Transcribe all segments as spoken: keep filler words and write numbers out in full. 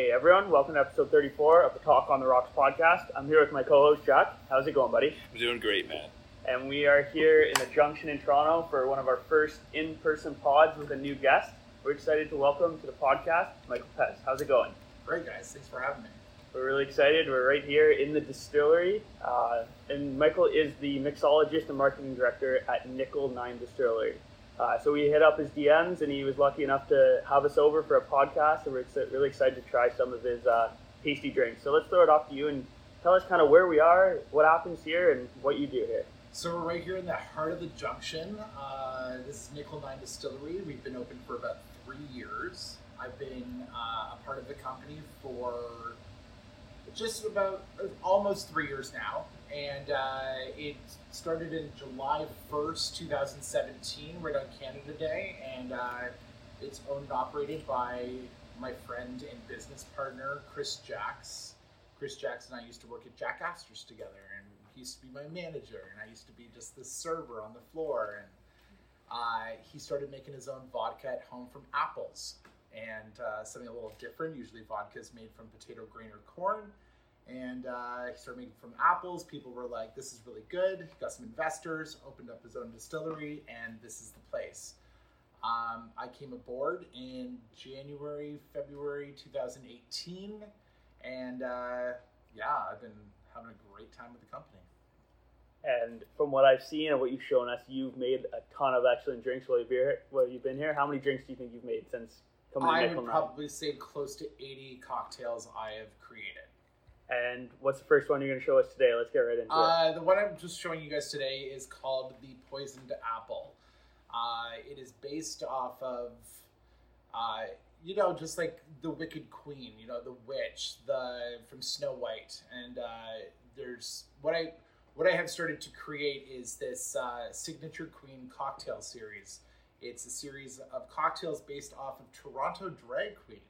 Hey everyone, welcome to episode thirty-four of the Talk on the Rocks podcast. I'm here with my co-host Jack. How's it going, buddy? I'm doing great, man. And we are here in the Junction in Toronto for one of our first in-person pods with a new guest. We're excited to welcome to the podcast Michael Pez. How's it going? Great, guys. Thanks for having me. We're really excited. We're right here in the distillery. Uh, and Michael is the mixologist and marketing director at Nickel nine Distillery. Uh, so we hit up his D Ms, and he was lucky enough to have us over for a podcast, and we're ex- really excited to try some of his uh, tasty drinks. So let's throw it off to you and tell us kind of where we are, what happens here, and what you do here. So we're right here in the heart of the Junction. Uh, this is Nickel nine Distillery. We've been open for about three years. I've been uh, a part of the company for just about uh, almost three years now. And uh, it started in July first, twenty seventeen, right on Canada Day. And uh, it's owned and operated by my friend and business partner, Chris Jacks. Chris Jacks and I used to work at Jack Astor's together. And he used to be my manager. And I used to be just the server on the floor. And uh, he started making his own vodka at home from apples. And uh, something a little different. Usually vodka is made from potato, grain, or corn. And uh, he started making from apples. People were like, this is really good. He got some investors, opened up his own distillery, and this is the place. Um, I came aboard in January, February twenty eighteen. And uh, yeah, I've been having a great time with the company. And from what I've seen and what you've shown us, you've made a ton of excellent drinks while you've been here. While you've been here. How many drinks do you think you've made since coming to I Nickel would nine? probably say close to eighty cocktails I have created. And what's the first one you're going to show us today? Let's get right into Uh, it. the one I'm just showing you guys today is called the Poisoned Apple. Uh, it is based off of, uh, you know, just like the Wicked Queen, you know, the witch, the from Snow White. And uh, there's what I what I have started to create is this uh, Signature Queen cocktail series. It's a series of cocktails based off of Toronto drag queens.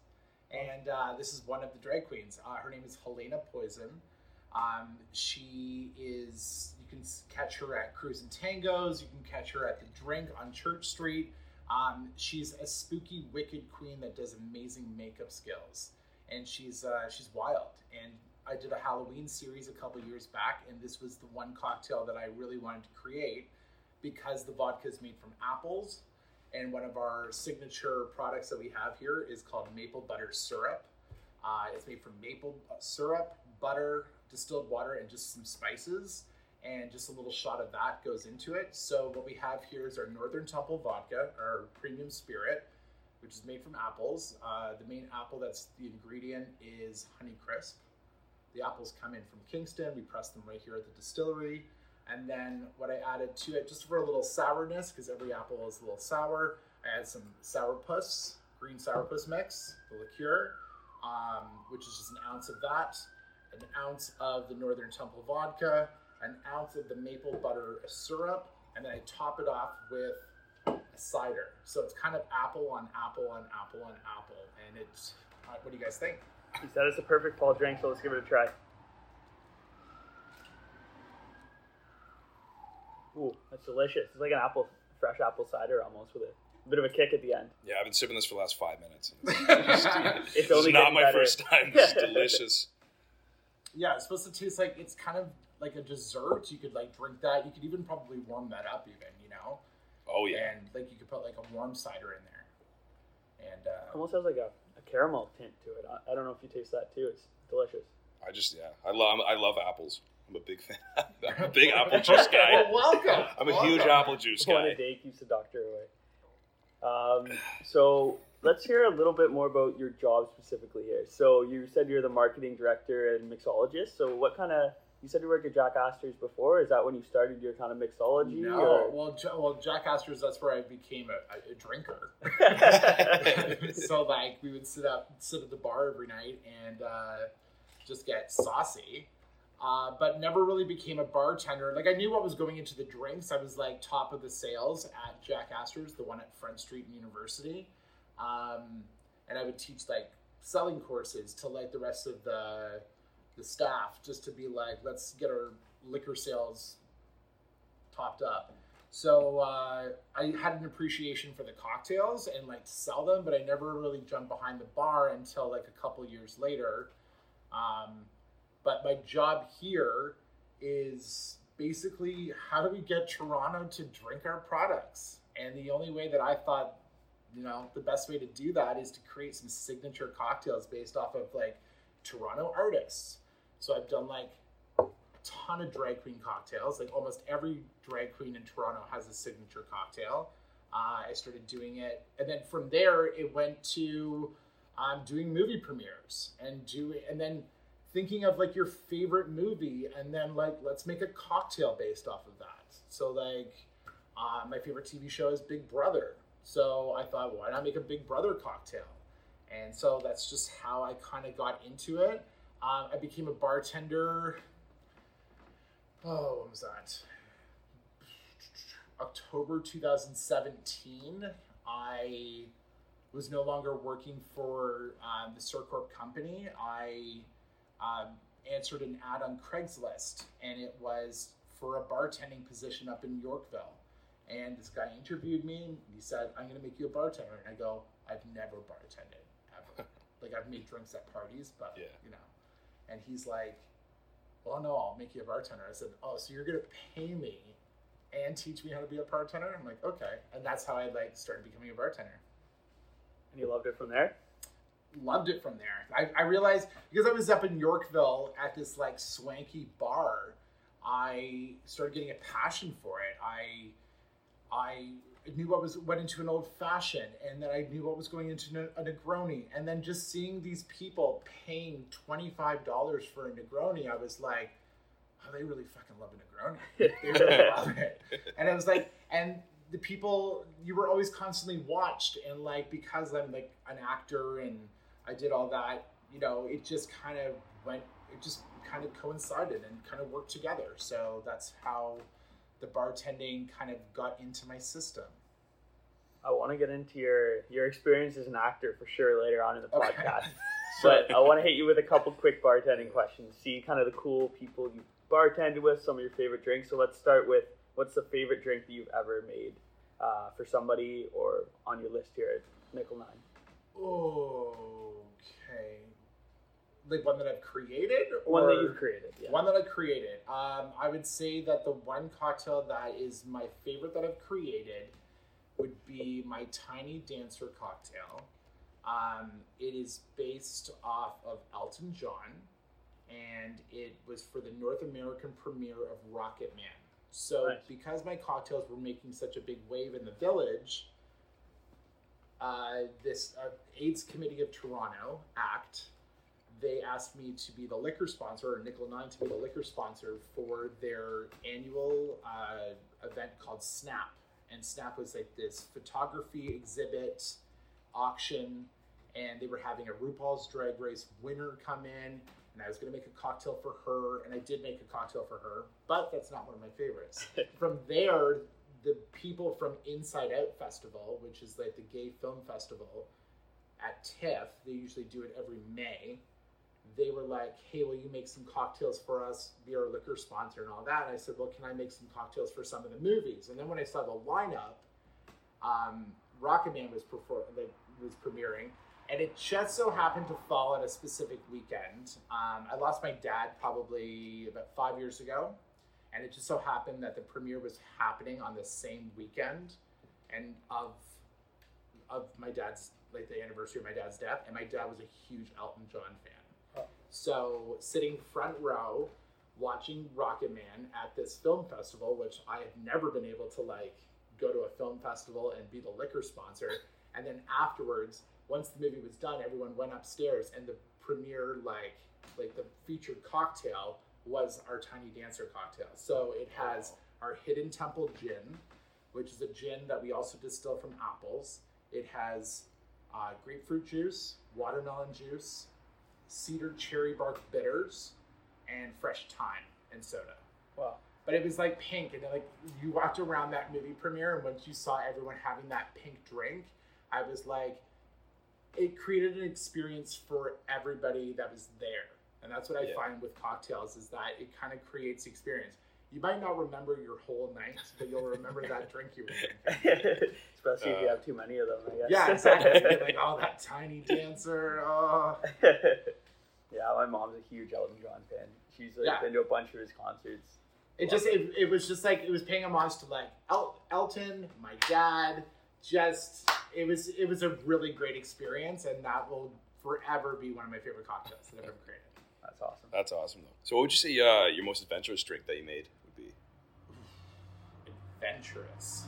And uh, this is one of the drag queens. Uh, her name is Helena Poison. Um, she is, you can catch her at Cruise and Tangos. You can catch her at The Drink on Church Street. Um, she's a spooky, wicked queen that does amazing makeup skills. And she's uh, she's wild. And I did a Halloween series a couple years back, and this was the one cocktail that I really wanted to create because the vodka is made from apples. And one of our signature products that we have here is called maple butter syrup. Uh, it's made from maple syrup, butter, distilled water, and just some spices. And just a little shot of that goes into it. So what we have here is our Northern Temple vodka, our premium spirit, which is made from apples. Uh, the main apple that's the ingredient is Honeycrisp. The apples come in from Kingston. We press them right here at the distillery. And then what I added to it, just for a little sourness, because every apple is a little sour, I add some sourpuss, green sourpuss mix, the liqueur, um, which is just an ounce of that, an ounce of the Northern Temple vodka, an ounce of the maple butter syrup, and then I top it off with a cider. So it's kind of apple on apple on apple on apple. And it's, uh, what do you guys think? You said it's a perfect fall drink, so let's give it a try. Ooh, that's delicious. It's like an apple, fresh apple cider almost with a bit of a kick at the end. Yeah, I've been sipping this for the last five minutes. It's It's only not getting my better. first time. It's delicious. Yeah, it's supposed to taste like, it's kind of like a dessert. You could like drink that. You could even probably warm that up even, you know? Oh, yeah. And like you could put like a warm cider in there. And uh, Almost has like a, a caramel tint to it. I, I don't know if you taste that too. It's delicious. I just, yeah. I love I love apples. I'm a big fan. I'm a big apple juice guy. well, welcome. I'm a welcome. huge apple juice One guy. a day keeps the doctor away. Um, so let's hear a little bit more about your job specifically here. So you said you're the marketing director and mixologist. So what kind of, you said you worked at Jack Astor's before. Is that when you started your kind of mixology? No, or? well, J- well, Jack Astor's, that's where I became a, a, a drinker. So like we would sit up, sit at the bar every night and uh, just get saucy. Uh, but never really became a bartender. Like I knew what was going into the drinks. I was like top of the sales at Jack Astor's, the one at Front Street and University. Um, and I would teach like selling courses to like the rest of the the staff just to be like, let's get our liquor sales topped up. So uh, I had an appreciation for the cocktails and like to sell them, but I never really jumped behind the bar until like a couple years later. Um, but my job here is basically how do we get Toronto to drink our products? And the only way that I thought, you know, the best way to do that is to create some signature cocktails based off of like Toronto artists. So I've done like a ton of drag queen cocktails. Like almost every drag queen in Toronto has a signature cocktail. Uh, I started doing it, and then from there it went to um, doing movie premieres and doing, and then thinking of like your favorite movie, and then like let's make a cocktail based off of that. So like uh, my favorite T V show is Big Brother. So I thought, why not make a Big Brother cocktail? And so that's just how I kind of got into it. Um, I became a bartender. Oh, when was that? October two thousand seventeen. I was no longer working for um, the Surcorp company. I um, answered an ad on Craigslist, and it was for a bartending position up in Yorkville. And this guy interviewed me, and he said, I'm going to make you a bartender. And I go, I've never bartended, ever. Like, I've made drinks at parties, but, yeah. you know. And he's like, well, no, I'll make you a bartender. I said, oh, so you're going to pay me and teach me how to be a bartender? I'm like, okay. And that's how I, like, started becoming a bartender. And you loved it from there? Loved it from there. I, I realized, because I was up in Yorkville at this, like, swanky bar, I started getting a passion for it. I... I knew what was went into an old fashioned, and then I knew what was going into a Negroni, and then just seeing these people paying twenty-five dollars for a Negroni, I was like, oh, they really fucking love a Negroni. They really love it. And I was like, and the people, you were always constantly watched, and like, because I'm like an actor and I did all that, you know, it just kind of went, it just kind of coincided and kind of worked together. So that's how the bartending kind of got into my system. I want to get into your your experience as an actor for sure later on in the Okay. podcast. But I want to hit you with a couple quick bartending questions. See kind of the cool people you bartended with, some of your favorite drinks. So let's start with, what's the favorite drink that you've ever made uh, for somebody or on your list here at Nickel Nine? Okay. Like one that I've created? Or One that you've created, yeah. One that I created. Um, I would say that the one cocktail that is my favorite that I've created would be my Tiny Dancer cocktail. Um, it is based off of Elton John, and it was for the North American premiere of Rocket Man. So Nice. Because my cocktails were making such a big wave in the village, uh, this uh, AIDS Committee of Toronto Act, they asked me to be the liquor sponsor, or Nickel Nine to be the liquor sponsor for their annual uh, event called Snap. And Snap was like this photography exhibit auction, and they were having a RuPaul's Drag Race winner come in, and I was going to make a cocktail for her, and I did make a cocktail for her, but that's not one of my favorites. From there, the people from Inside Out Festival, which is like the gay film festival at TIFF, they usually do it every May. They were like, hey, will you make some cocktails for us, be our liquor sponsor and all that? And I said, well, can I make some cocktails for some of the movies? And then when I saw the lineup, um, Rocket Man was, perform- like, was premiering, and it just so happened to fall at a specific weekend. Um, I lost my dad probably about five years ago, and it just so happened that the premiere was happening on the same weekend and of of my dad's, like the anniversary of my dad's death, and my dad was a huge Elton John fan. So sitting front row, watching Rocket Man at this film festival, which I have never been able to like go to a film festival and be the liquor sponsor. And then afterwards, once the movie was done, everyone went upstairs, and the premiere, like like the featured cocktail was our Tiny Dancer cocktail. So it has our Hidden Temple Gin, which is a gin that we also distill from apples. It has uh, grapefruit juice, watermelon juice, cedar cherry bark bitters, and fresh thyme and soda. Wow. But it was like pink, and then like you walked around that movie premiere, and once you saw everyone having that pink drink, I was like, it created an experience for everybody that was there. And that's what I Yeah. find with cocktails, is that it kind of creates experience. You might not remember your whole night, but you'll remember that drink you were drinking. Especially Uh, if you have too many of them, I guess. Yeah, exactly. You're like, oh, that tiny dancer. Oh. Yeah, my mom's a huge Elton John fan. She's like, Yeah. been to a bunch of his concerts. It just it, it was just like it was paying homage to like El- Elton, my dad. Just it was it was a really great experience, and that will forever be one of my favorite cocktails that I've ever created. That's awesome. That's awesome, though. So, what would you say uh, your most adventurous drink that you made would be? Adventurous.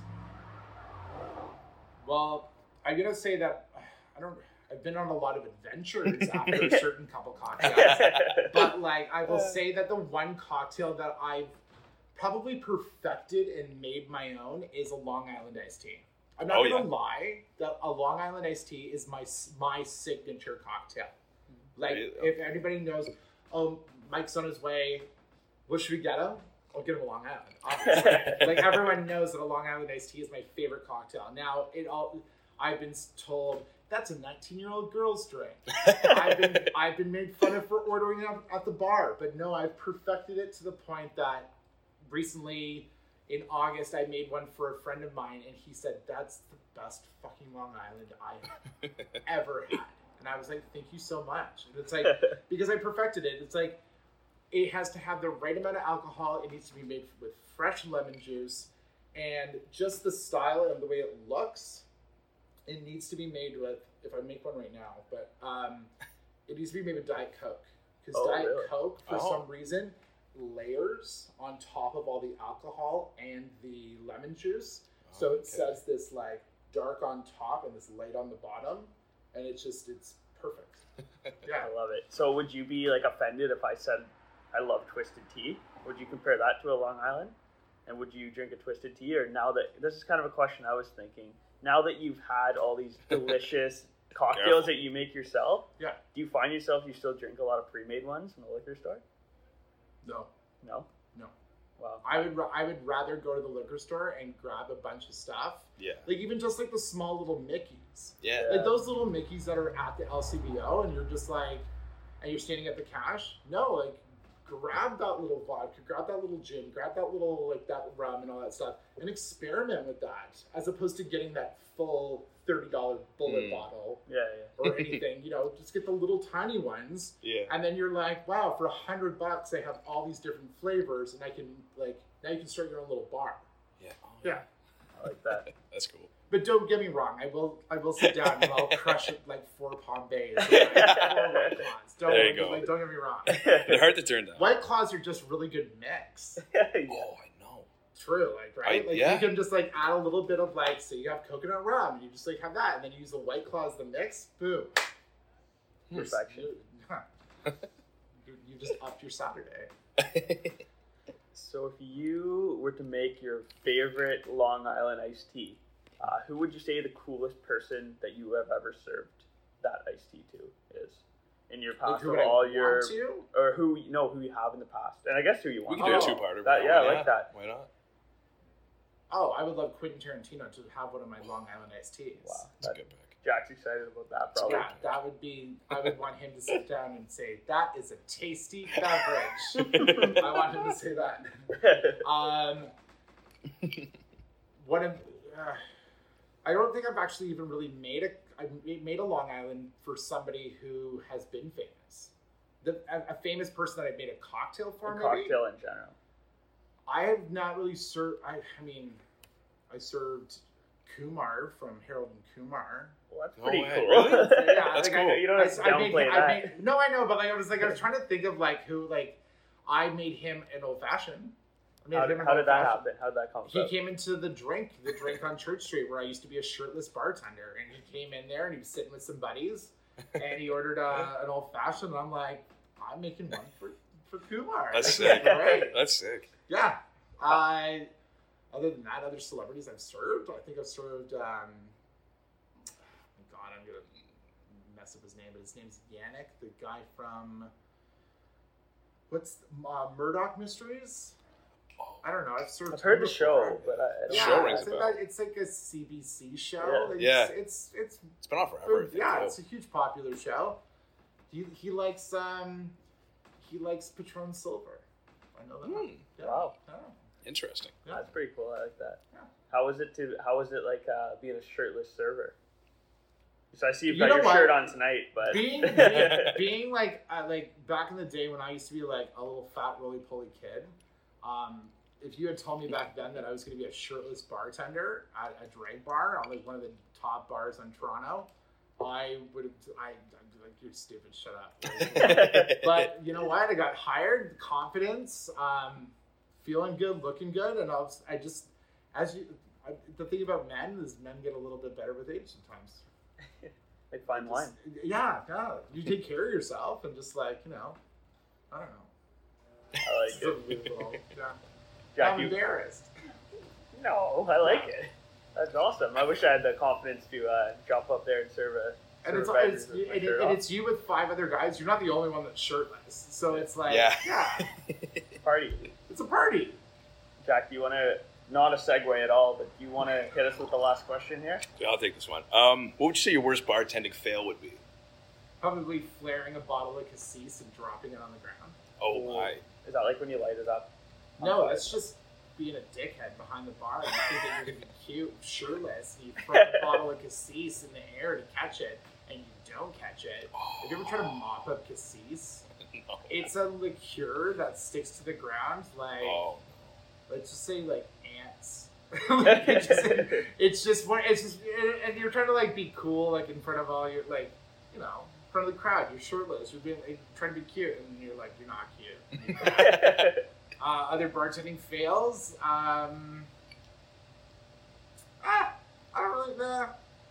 Well, I'm gonna say that I don't. I've been on a lot of adventures after a certain couple cocktails, but like I will say that the one cocktail that I've probably perfected and made my own is a Long Island iced tea. I'm not Oh, gonna yeah. lie, that a Long Island iced tea is my my signature cocktail. Like Really? if anybody knows, oh, Mike's on his way. What should we get him? I'll get him a Long Island. Obviously. Like everyone knows that a Long Island iced tea is my favorite cocktail. Now it all I've been told that's a nineteen-year-old girl's drink. I've been I've been made fun of for ordering it at the bar, but no, I've perfected it to the point that recently in August I made one for a friend of mine, and he said that's the best fucking Long Island I have ever had. And I was like, thank you so much. And it's like because I perfected it. It's like it has to have the right amount of alcohol. It needs to be made with fresh lemon juice, and just the style and the way it looks. It needs to be made with, if I make one right now, but um, it needs to be made with Diet Coke. Because Oh, Diet really? Coke, for Oh. some reason, layers on top of all the alcohol and the lemon juice. So Oh, it okay. says this like dark on top and this light on the bottom. And it's just, it's perfect. Yeah. I love it. So would you be like offended if I said I love twisted tea? Would you compare that to a Long Island? And would you drink a twisted tea? Or now that, this is kind of a question I was thinking, now that you've had all these delicious cocktails Careful. that you make yourself, Yeah. do you find yourself you still drink a lot of pre-made ones in the liquor store? No. No? No. Wow. I would ra- I would rather go to the liquor store and grab a bunch of stuff. Yeah. Like even just like the small little Mickeys. Yeah. Like those little Mickeys that are at the L C B O and you're just like, and you're standing at the cash. No, like grab that little vodka, grab that little gin, grab that little like that rum and all that stuff, and experiment with that, as opposed to getting that full thirty dollar bullet Mm. bottle Yeah, yeah. or anything. You know, just get the little tiny ones, Yeah. and then you're like, wow, for a hundred bucks, they have all these different flavors, and I can like now you can start your own little bar. Yeah. Oh, Yeah. I like that. That's cool. But don't get me wrong, I will I will sit down and I'll crush it like four Pombeys. Or like four White Claws. Don't, There you go. Like, don't get me wrong. They're hard to turn down. White Claws are just really good mix. yeah. Oh, I know. True, like right? I- like yeah. you can just like add a little bit of like, so you have coconut rum, and you just like have that, and then you use the White Claws the mix, boom. You're- Perfection. you- huh. you, you just upped your Saturday. So if you were to make your favorite Long Island iced tea, uh, who would you say the coolest person that you have ever served that iced tea to is in your Like past who of would I all want your, to? or who you know who you have in the past, and I guess who you We want. can do Oh, a two-parter. that- yeah, I like yeah. that. Why not? Oh, I would love Quentin Tarantino to have one of my Long Island iced teas. Wow, That's a that, good pick. Jack's excited about that. Probably. Yeah, that would be. I would want him to sit down and say, "That is a tasty beverage." I want him to say that. Um, one of, uh, I don't think I've actually even really made a. I made a Long Island for somebody who has been famous. The, a, a famous person that I made a cocktail for. A maybe. cocktail in general. I have not really served. I, I mean, I served Kumar from Harold and Kumar. Well, that's No pretty way, cool. really? Yeah, That's like, I- cool. You don't have to I, I made, downplay I that. made, no, I know, but like I was like I was trying to think of like who like I made him an old fashioned. I made How, him did- an how did that old-fashioned. happen? How did that come He about? came into the drink, the drink on Church Street, where I used to be a shirtless bartender, and he came in there and he was sitting with some buddies, and he ordered uh, an old fashioned, and I'm like, I'm making one for for Kumar. That's Like, sick. great. That's sick. Yeah. I. Other than that, other celebrities I've served. I think I've served. Um, God, I'm gonna mess up his name, but his name's Yannick, the guy from what's uh, Murdoch Mysteries. Oh, I don't know. I've served. I've heard him the show, before. but I, I don't The Yeah, show rings it's, a like bell. that- it's like a C B C show. Yeah. Like, Yeah. It's it's, it's been on forever. I it's think. yeah, it's a huge popular show. He he likes um he likes Patron Silver. I know that. Hmm. Yeah. Wow. Yeah. Interesting. Yeah. That's pretty cool. I like that. Yeah. How was it to? How was it like uh, being a shirtless server? So I see you've You got know your what? shirt on tonight, but Being, being, being like, uh, like back in the day when I used to be like a little fat, roly-poly kid, um, if you had told me back then that I was going to be a shirtless bartender at a drag bar on like one of the top bars in Toronto, I would have, I, I'd be like, you're stupid, shut up. But you know what? I got hired, confidence, um, feeling good, looking good, and I was, I just, as you, I, the thing about men is men get a little bit better with age sometimes. like fine wine. Just- yeah, yeah. You take care of yourself and just like, you know, I don't know. I like It's a it. weird little- yeah. Jack, I'm you, embarrassed. no, I like it. That's awesome. I wish I had the confidence to uh, jump up there and serve a. And it's, serve a it's, beverage with my and, shirt and off. it's you with five other guys. You're not the only one that's shirtless. So it's like, Yeah. yeah, Party. it's a party. Jack, do you want to? Not a segue at all, but do you want to hit us with the last question here? So I'll take this one. Um, what would you say your worst bartending fail would be? Probably flaring a bottle of cassis and dropping it on the ground. Oh my! Is that like when you light it up? on No, fire? that's just being a dickhead behind the bar and you think that you're going to be cute, shirtless, and you throw a bottle of cassis in the air to catch it, and you don't catch it. Have you ever tried to mop up cassis? No. It's a liqueur that sticks to the ground, like, Oh. let's just say, like, ants. Like, it's, just, it's just one, it's just, and you're trying to, like, be cool, like, in front of all your, like, you know, in front of the crowd. You're shirtless. You're being, like, trying to be cute, and you're like, you're not cute. Uh, other bartending fails. Um, ah, I don't really. Uh,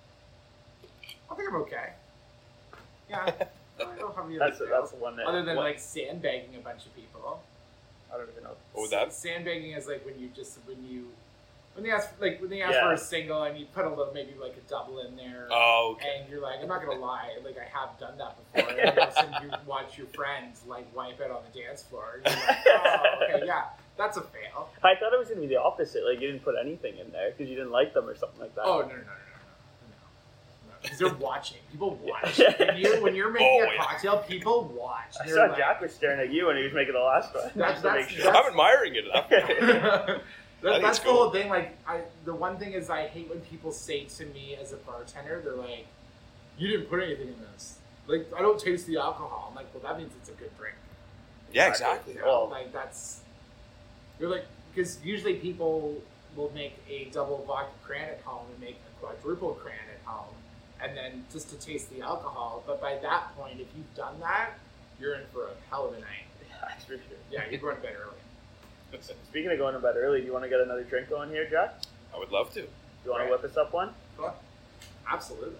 I think I'm okay. Yeah, I don't have any other that's the, fails. that's the one that. Other than what- like sandbagging a bunch of people. I don't even know. What would that? Sandbagging is like when you just when you when they ask like when they ask Yeah. for a single and you put a little maybe like a double in there. Oh, okay. And you're like, I'm not gonna lie, like I have done that before. And then all of a sudden you watch your friends like wipe it on the dance floor. And you're like, oh, okay, yeah, that's a fail. I thought it was gonna be the opposite. Like you didn't put anything in there because you didn't like them or something like that. Oh no no no no no no! Because they're watching. People watch. When you're when you're making Oh, a yeah. cocktail, people watch. I They're saw like- Jack was staring at you when he was making the last one. That's- just to make that's- sure. I'm admiring it. I'm- That- think that's it's the cool. whole thing. Like, I the one thing is I hate when people say to me as a bartender, they're like, "You didn't put anything in this. Like, I don't taste the alcohol." I'm like, "Well, that means it's a good drink." Yeah, exactly. You know, Well- like that's you're like because usually people will make a double vodka cran at home and make a quadruple cran at home, and then just to taste the alcohol. But by that point, if you've done that, you're in for a hell of a night. That's for sure. Yeah, you're going to bed early. Speaking of going to bed early, do you want to get another drink going here, Jack? I would love to. Do you want Right. to whip us up one? But absolutely.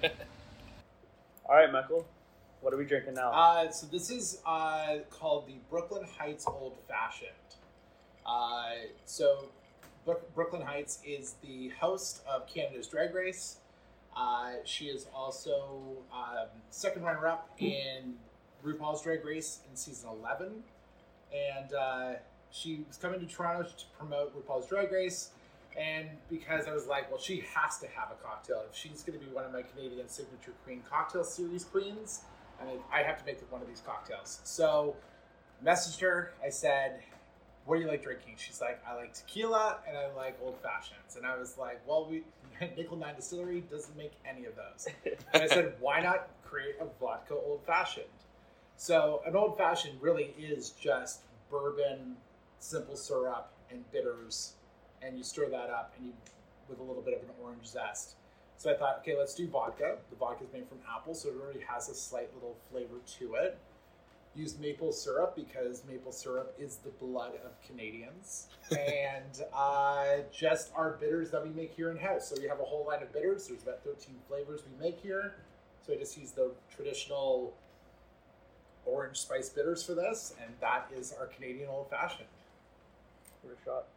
All right, Michael. What are we drinking now? Uh, so this is uh, called the Brooklyn Heights Old Fashioned. Uh, so Brook- Brooklyn Heights is the host of Canada's Drag Race. Uh, she is also um, second runner-up in RuPaul's Drag Race in season eleven. And uh, she was coming to Toronto to promote RuPaul's Drag Race. And because I was like, well, she has to have a cocktail. If she's going to be one of my Canadian Signature Queen Cocktail Series queens, I mean, I have to make one of these cocktails. So, messaged her. I said, what do you like drinking? She's like, I like tequila and I like old fashions. And I was like, well, we Nickel Nine Distillery doesn't make any of those. And I said, why not create a vodka old fashioned? So, an old fashioned really is just bourbon, simple syrup, and bitters. And you stir that up and you with a little bit of an orange zest. So I thought, okay, let's do vodka. The vodka is made from apple, so it already has a slight little flavor to it. Use maple syrup because maple syrup is the blood of Canadians. And uh, just our bitters that we make here in house. So we have a whole line of bitters. There's about thirteen flavors we make here. So I just use the traditional orange spice bitters for this, and that is our Canadian old fashioned. Give it a shot.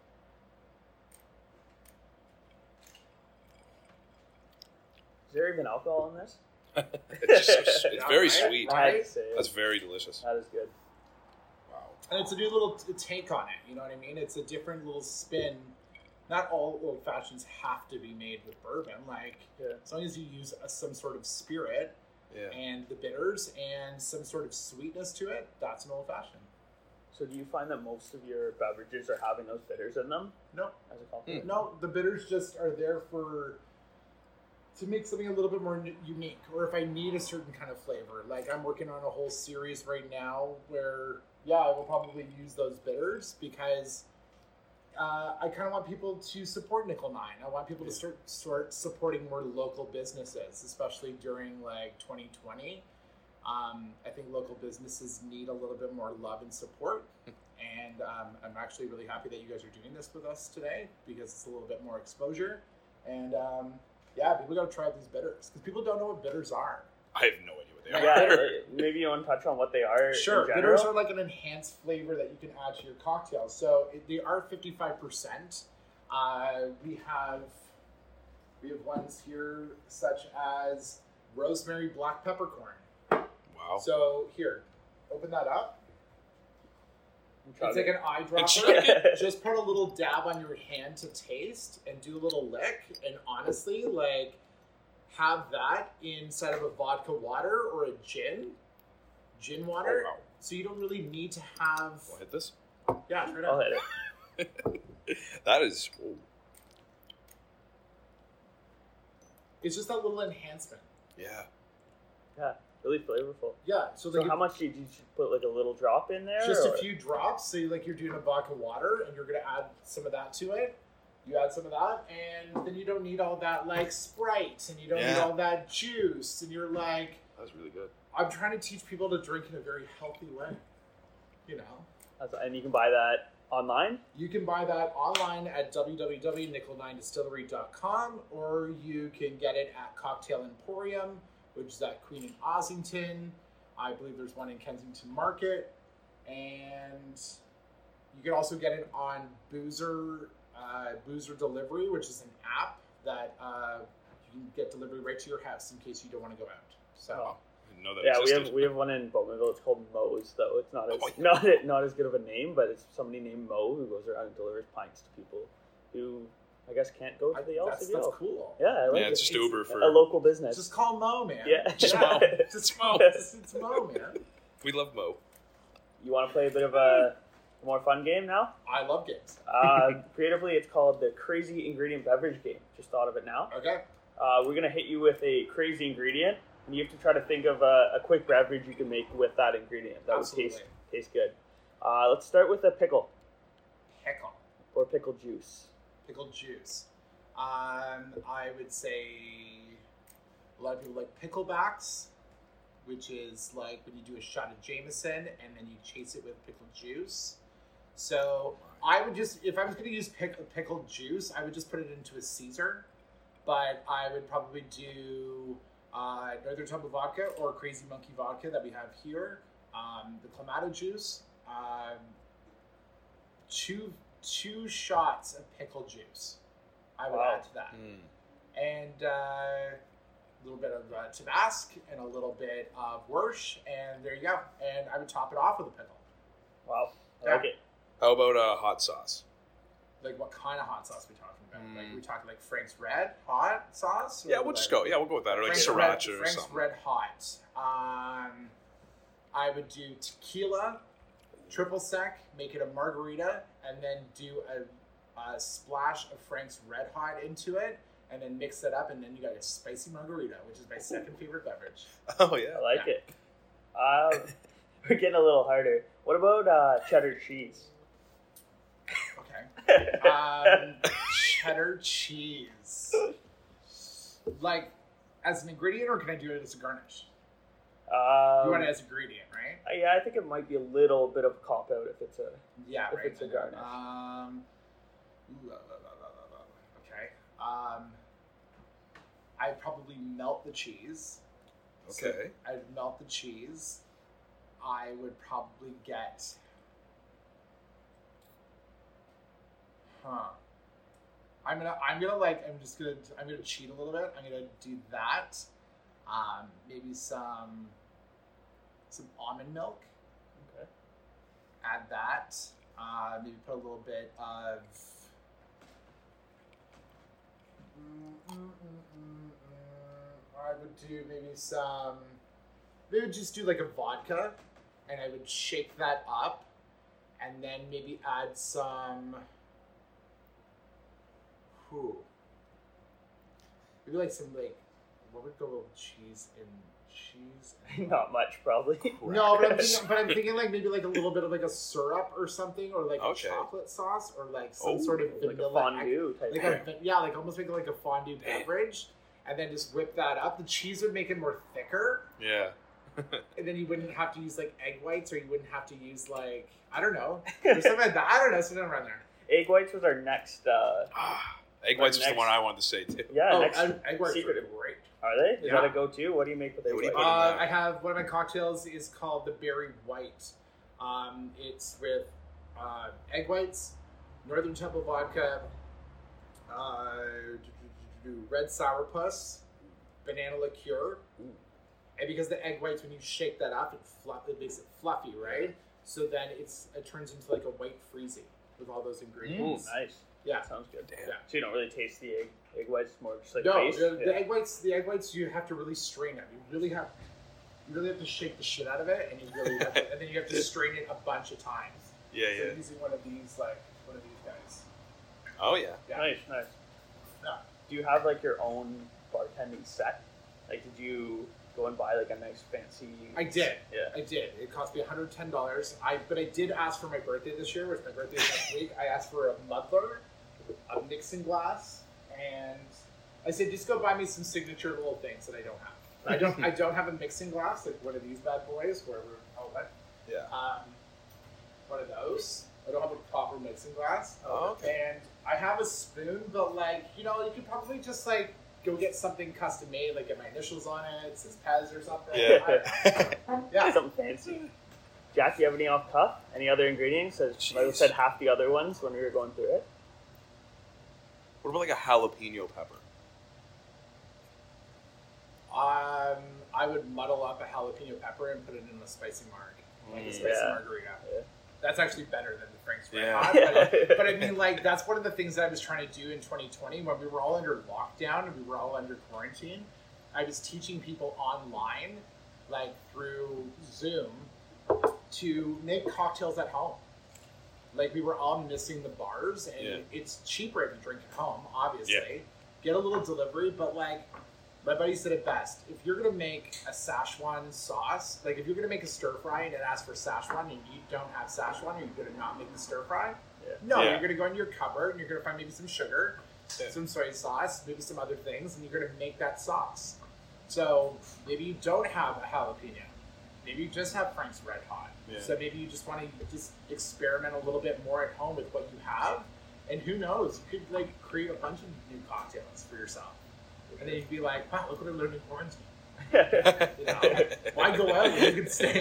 Is there even alcohol in this? It's, just so, it's Yeah, very right? sweet. I had to say it. That's very delicious. That is good. Wow. And it's a new little t- take on it, you know what I mean? It's a different little spin. Not all old fashions have to be made with bourbon. Like, Yeah. as long as you use a, some sort of spirit Yeah. and the bitters and some sort of sweetness to it, that's an old fashioned. So do you find that most of your beverages are having those bitters in them No, as a compliment? no, the bitters just are there for to make something a little bit more n- unique, or if I need a certain kind of flavor. Like I'm working on a whole series right now where, yeah, I will probably use those bitters because uh, I kind of want people to support Nickel Nine. I want people to start start supporting more local businesses, especially during like twenty twenty. Um, I think local businesses need a little bit more love and support. And um, I'm actually really happy that you guys are doing this with us today because it's a little bit more exposure. And um, yeah, people got to try out these bitters because people don't know what bitters are. I have no idea what they Yeah, are. uh, maybe you want to touch on what they are. Sure, in bitters general? are like an enhanced flavor that you can add to your cocktail. So it, they are fifty-five percent. Uh, we have we have ones here such as rosemary black peppercorn. Wow. So here, open that up. It's like an eyedropper. Chug it. Just put a little dab on your hand to taste and do a little lick. And honestly, like, have that inside of a vodka water or a gin, gin water. Oh, wow. So you don't really need to have. Will I hit this? Yeah, try it I'll out. hit it. That is. Oh, It's just that little enhancement. yeah. Yeah, really flavorful. Yeah. So, So like, how much did you put like a little drop in there? just a or- few drops. So, like, you're doing a vodka water and you're going to add some of that to it. You add some of that, and then you don't need all that, like, Sprite, and you don't need Yeah. all that juice, and you're like, That was really good. I'm trying to teach people to drink in a very healthy way. You know, That's- And you can buy that online. you can buy that online at w w w dot nickel nine distillery dot com, or you can get it at Cocktail Emporium, which is at Queen and Ossington. I believe there's one in Kensington Market, and you can also get it on Boozer uh, Boozer Delivery, which is an app that uh, you can get delivery right to your house in case you don't want to go out. So. Oh. I didn't know that Yeah, we existed. have we have one in Bowmanville. It's called Moe's, though. It's not as Oh, yeah. not not as good of a name, but it's somebody named Mo who goes around and delivers pints to people who I guess can't go to I- the that's, L C B O. that's cool. Yeah, I like Yeah, it. it's just Uber for. a local business. Just call Mo, man. Yeah. Just Mo. Just Mo. It's, it's Mo, man. We love Mo. You want to play a bit of a more fun game now? I love games. Uh, creatively, it's called the Crazy Ingredient Beverage Game. Just thought of it now. Okay. Uh, we're gonna hit you with a crazy ingredient, and you have to try to think of a, a quick beverage you can make with that ingredient that Absolutely. would taste taste good. Uh, let's start with a pickle Pickle. or pickle juice. Pickle juice. Um, I would say a lot of people like picklebacks, which is like when you do a shot of Jameson and then you chase it with pickled juice. So I would just, if I was going to use pick, pickled juice, I would just put it into a Caesar. But I would probably do uh, Northern Tub Vodka or Crazy Monkey Vodka that we have here. Um, the Clamato juice. Um, two two shots of pickle juice. I would Wow. add to that. Mm. And uh, a little bit of uh, Tabasco and a little bit of Wersch. And there you go. And I would top it off with a pickle. Wow, I Yeah. like it. How about uh, hot sauce? Like, what kind of hot sauce are we talking about? Mm. Like, we talking like Frank's Red hot sauce? Or Yeah, we'll just like- go. Yeah, we'll go with that. Or like Frank's sriracha Red, or Frank's something. Red Hot. Um, I would do tequila, triple sec, make it a margarita, and then do a, a splash of Frank's Red Hot into it, and then mix it up, and then you got a spicy margarita, which is my second favorite beverage. Oh yeah. I like Yeah. it. Uh, we're getting a little harder. What about uh, cheddar cheese? Okay. Um, cheddar cheese. Like, as an ingredient, or can I do it as a garnish? um, You want it as an ingredient, right? uh, yeah, I think it might be a little bit of a cop out if it's a. Yeah, If right. it's a garnish. Um, ooh, la, la, la, la, la, la. Okay. Um, I'd probably melt the cheese. So Okay. I'd melt the cheese. I would probably get. Huh. I'm gonna. I'm gonna like. I'm just gonna. I'm gonna cheat a little bit. I'm gonna do that. Um, maybe some. Some almond milk. Okay. Add that. Uh, maybe put a little bit of. Mm, mm, mm, mm, mm. I would do maybe some. Maybe just do like a vodka, and I would shake that up, and then maybe add some. Whew. Maybe like some like what would go with cheese and cheese? And... Not much, probably. No, but I'm thinking, but I'm thinking like maybe like a little bit of like a syrup or something, or like Okay. a chocolate sauce, or like some Oh, sort of Like a vanilla, fondue type. like thing. a, yeah, like almost make it like a fondue beverage, and then just whip that up. The cheese would make it more thicker, Yeah. and then you wouldn't have to use like egg whites, or you wouldn't have to use like I don't know, or something like that. I don't know, something around there. Egg whites was our next. Uh, Ah, egg whites was the next- one I wanted to say too. yeah, oh, next. egg, egg whites secret- are great. Are they? Is Yeah. that a go-to? What do you make with egg What do you whites? put in Uh, that? I have one of my cocktails is called the Berry White. Um, it's with uh, egg whites, Northern Temple vodka, uh, red sourpuss, banana liqueur, Ooh. and because the egg whites, when you shake that up, it, fluff, it makes it fluffy, right? So then it's it turns into like a white freezy with all those Ooh, ingredients. nice. Yeah. Sounds good. Damn. Yeah. So you don't really taste the egg egg whites, it's more just like No, base. the, Yeah. the egg whites. The egg whites, you have to really strain them. You really have, you really have to shake the shit out of it, and you really, have to, and then you have to strain it a bunch of times. Yeah, So yeah. using one of these, like one of these guys. Oh yeah. Yeah. Nice, nice. Yeah. Do you have like your own bartending set? Like, did you go and buy like a nice fancy? I did. Yeah. I did. It cost me one hundred ten dollars. I but I did ask for my birthday this year, which my birthday is next week. I asked for a muddler, a mixing glass, and I said just go buy me some signature little things that I don't have. I don't. I don't have a mixing glass like one of these bad boys where we're oh what? Yeah. Um, one of those. I don't have a proper mixing glass. Oh, okay. And I have a spoon, but like you know, you could probably just like go get something custom made, like get my initials on it, it says Pez or something. Yeah. I- yeah. Something fancy. Jack, you have any off cuff? Any other ingredients? As Michael Jeez. said, half the other ones when we were going through it. What about like a jalapeno pepper? Um, I would muddle up a jalapeno pepper and put it in a spicy marg, like a Mm, spicy yeah. margarita. Yeah. That's actually better than the Frank's Red Yeah. Hot. But, but I mean, like, that's one of the things that I was trying to do in twenty twenty when we were all under lockdown and we were all under quarantine. I was teaching people online, like through Zoom, to make cocktails at home. Like, we were all missing the bars, and Yeah. it's cheaper if you drink at home, obviously. Get a little delivery, but like, my buddy said it best. If you're gonna make a Szechuan sauce, like if you're gonna make a stir fry and it asks for Szechuan and you don't have Szechuan, are you gonna not make the stir fry? Yeah. No, Yeah. you're gonna go into your cupboard and you're gonna find maybe some sugar, Yeah. some soy sauce, maybe some other things, and you're gonna make that sauce. So maybe you don't have a jalapeno. Maybe you just have Frank's Red Hot. Yeah. So maybe you just want to just experiment a little bit more at home with what you have, and who knows, you could like create a bunch of new cocktails for yourself. And then you'd be like, wow, look what I learned in quarantine. You know, why go out when you can stay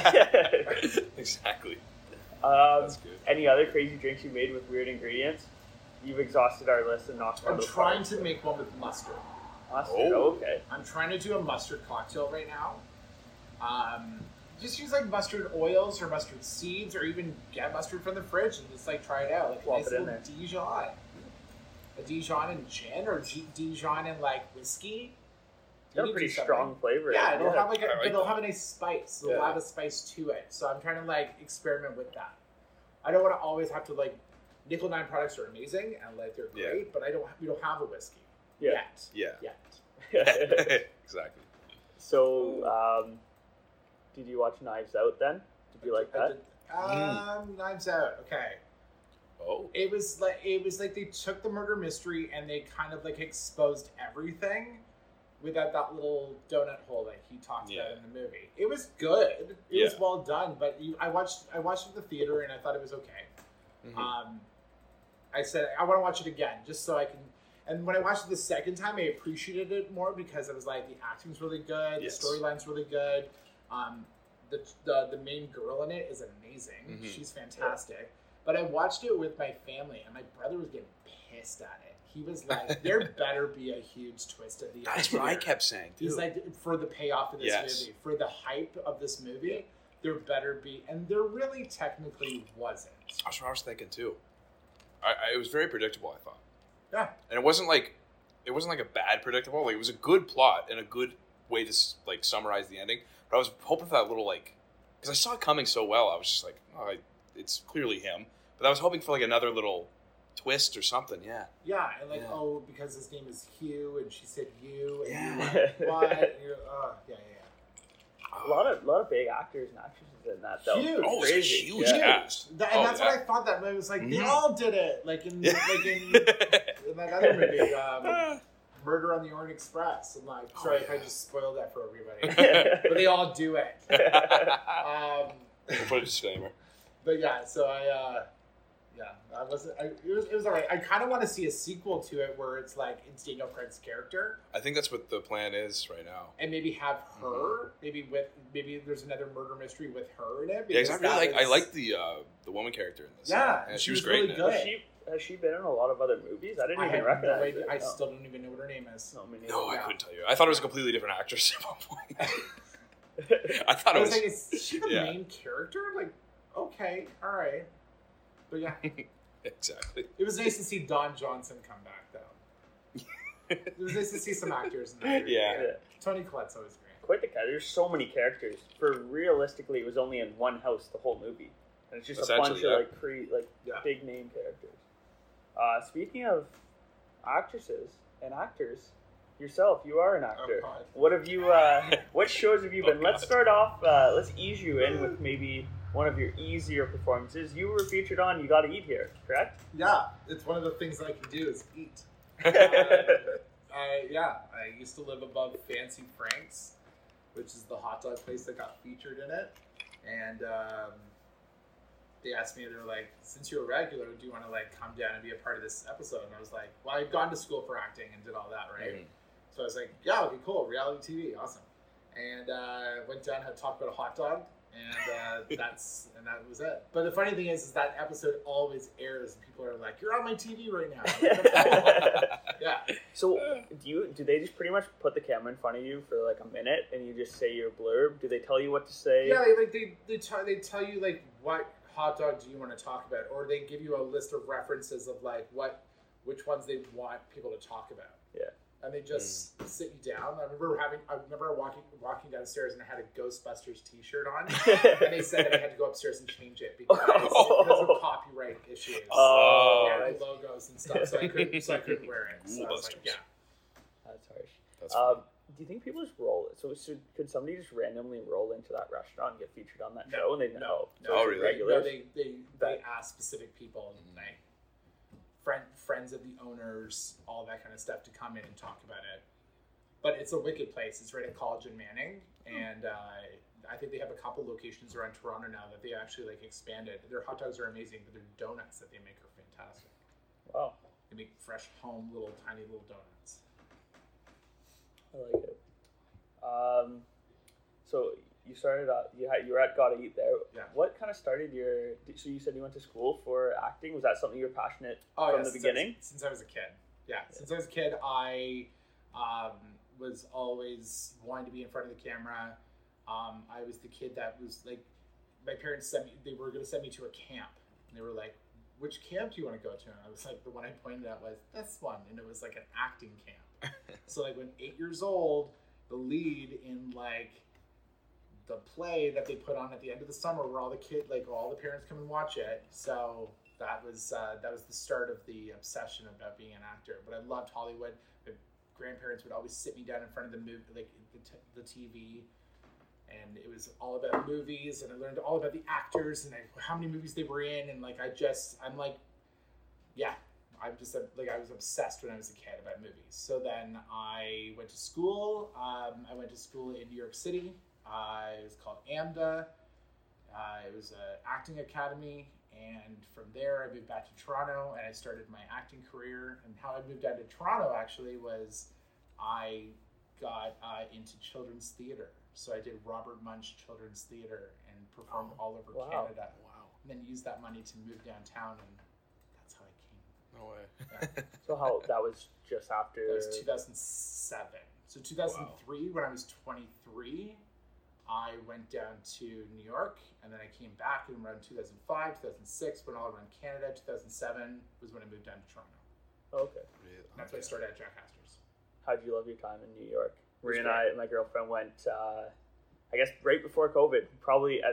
in? Exactly. um, That's good. any other crazy drinks you made with weird ingredients? You've exhausted our list and knocked I'm out of the trying park. to make one with mustard. Mustard, Oh. okay. I'm trying to do a mustard cocktail right now. Um, just use like mustard oils or mustard seeds, or even get mustard from the fridge and just like try it out. Like a Plop nice it in little there. Dijon. A Dijon and gin, or G- Dijon and like whiskey. It's got You a could pretty do something. strong flavor. Yeah, it'll have like a, I like but it'll that. have a nice spice. It'll Yeah. have a spice to it. So I'm trying to like experiment with that. I don't want to always have to like. Nickel Nine products are amazing and like they're Yeah. great, but I don't. We don't have a whiskey Yeah. yet. Yeah. Yet. Exactly. So, um, did you watch Knives Out then? Did you like I that? did- Um, Knives Out. Okay. Oh. It was like it was like they took the murder mystery and they kind of like exposed everything without that little donut hole that he talked Yeah. about in the movie. It was good. It was Yeah. well done, but you, I watched I watched it at the theater and I thought it was okay. Mhm. Um, I said I want to watch it again just so I can. And when I watched it the second time, I appreciated it more because it was like the acting's really good, Yes. the storyline's really good. Um, the, the the main girl in it is amazing. Mhm. She's fantastic. But I watched it with my family, and my brother was getting pissed at it. He was like, "There better be a huge twist at the end." That's what I here." kept saying. He's too. like, for the payoff of this Yes. movie, for the hype of this movie, there better be, and there really technically wasn't. That's what I was thinking too. I, I, it was very predictable, I thought, Yeah. and it wasn't like it wasn't like a bad predictable. Like it was a good plot and a good way to s- like summarize the ending. But I was hoping for that little like because I saw it coming so well. I was just like, oh, I, it's clearly him. But I was hoping for like another little twist or something. Yeah. Yeah, and like, Yeah. oh, because his name is Hugh, and she said you, and Yeah. you're like, what? And you're, oh, yeah, yeah, A lot of lot of big actors and actresses in that though. Huge. Oh, it's a Crazy. huge Yeah. yeah. cast. That, and Oh, that's yeah. what I thought that movie was like. They Mhm. all did it, like in Yeah. like in, in that other movie, um, Murder on the Orient Express. I'm like, sorry Oh, if I yeah. just spoiled that for everybody, but they all do it. Um, We'll put a disclaimer. But yeah, so I, uh, yeah, I wasn't. I, it was, it was alright. I kind of want to see a sequel to it where it's like it's Daniel Craig's character, I think that's what the plan is right now. and maybe have her, Mm-hmm. maybe with maybe there's another murder mystery with her in it. Yeah, 'cause I because really that like I was- like the uh, the woman character in this. Yeah, and she, she was, was great really in good. it. Has she has she been in a lot of other movies? I didn't I even have no recognize idea. it. I No. still don't even know what her name is. No, me neither. No, I Yeah. couldn't tell you. I thought it was a completely different actress at one point. I thought I it was was. like, is she the yeah. main character? Like, okay, all right, but yeah, Exactly. it was nice to see Don Johnson come back though. It was nice to see some actors in that. Yeah. Yeah. Tony Collette's always great. Quite the cast. There's so many characters. For realistically, it was only in one house the whole movie, and it's just a bunch Essentially, of yeah. like pre like Yeah. big name characters. Uh, speaking of actresses and actors, yourself, you are an actor. Oh, God. What have you? Uh, what shows have you Oh, been? Let's God. start off. Uh, let's ease you in with maybe one of your easier performances. You were featured on You Gotta Eat Here, correct? Yeah, it's one of the things that I can do is eat. Uh, I, yeah, I used to live above Fancy Frank's, which is the hot dog place that got featured in it. And um, they asked me, they were like, since you're a regular, do you want to like come down and be a part of this episode? And I was like, well, I'd gone to school for acting and did all that, right? Mhm. So I was like, yeah, okay, cool, reality T V, awesome. And uh, went down, had to talk about a hot dog, and uh, that's and that was it. But the funny thing is, is that episode always airs, and people are like, "You're on my T V right now." I'm like, "That's cool." Yeah, So, do you do they just pretty much put the camera in front of you for like a minute and you just say your blurb? Do they tell you what to say? yeah. They, like they they, t- they tell you like what hot dog do you want to talk about, or they give you a list of references of like what which ones they want people to talk about. Yeah. And they just sit you down. I remember having, I remember walking walking downstairs and I had a Ghostbusters T-shirt on, and they said that I had to go upstairs and change it because, because of copyright issues, Oh. yeah, like logos and stuff. So I couldn't, so I couldn't wear it. So I was like, Ghostbusters. yeah, That's harsh. That's Um, do you think people just roll it? So, should, could somebody just randomly roll into that restaurant and get featured on that No, show? And they no, know. no, Oh, really? Regulars? No, they they they ask specific people, like friend friends of the owners, all that kind of stuff, to come in and talk about it. But it's a wicked place. It's right at College and Manning, and uh, I think they have a couple locations around Toronto now that they actually like expanded. Their hot dogs are amazing, but their donuts that they make are fantastic. Wow, They make fresh home little tiny little donuts. I like it. Um, so you started out. You had you were at Gotta Eat there. Yeah. What kind of started your? So you said you went to school for acting. Was that something you were passionate Oh, from yeah, the since I was- beginning? since I was a kid. Yeah, since I was a kid, I um, was always wanting to be in front of the camera. Um, I was the kid that was like, my parents sent me, they were going to send me to a camp. And they were like, which camp do you want to go to? And I was like, the one I pointed at was this one. And it was like an acting camp. So like when eight years old, the lead in like the play that they put on at the end of the summer where all the kid, like all the parents come and watch it. So that was uh, that was the start of the obsession about being an actor. But I loved Hollywood. My grandparents would always sit me down in front of the movie, like the, t- the T V, and it was all about movies. And I learned all about the actors and I, how many movies they were in. And like I just, I'm like, yeah, I'm just a, like I was obsessed when I was a kid about movies. So then I went to school. Um, I went to school in New York City. Uh, it was called AMDA. Uh, it was an acting academy. And from there, I moved back to Toronto and I started my acting career. And how I moved down to Toronto actually was I got uh, into children's theater. So I did Robert Munch Children's Theater and performed Oh, all over wow. Canada. Wow. And then used that money to move downtown, and that's how I came. No way. Yeah. So how that was just after. That was two thousand seven. So two thousand three, when I was twenty-three, I went down to New York, and then I came back in around two thousand five, two thousand six, went all around Canada. two thousand seven was when I moved down to Toronto. Okay. And that's when I started at Jack Astor's. How did you love your time in New York? was Maria and I, my girlfriend, went. Uh, I guess right before COVID, probably as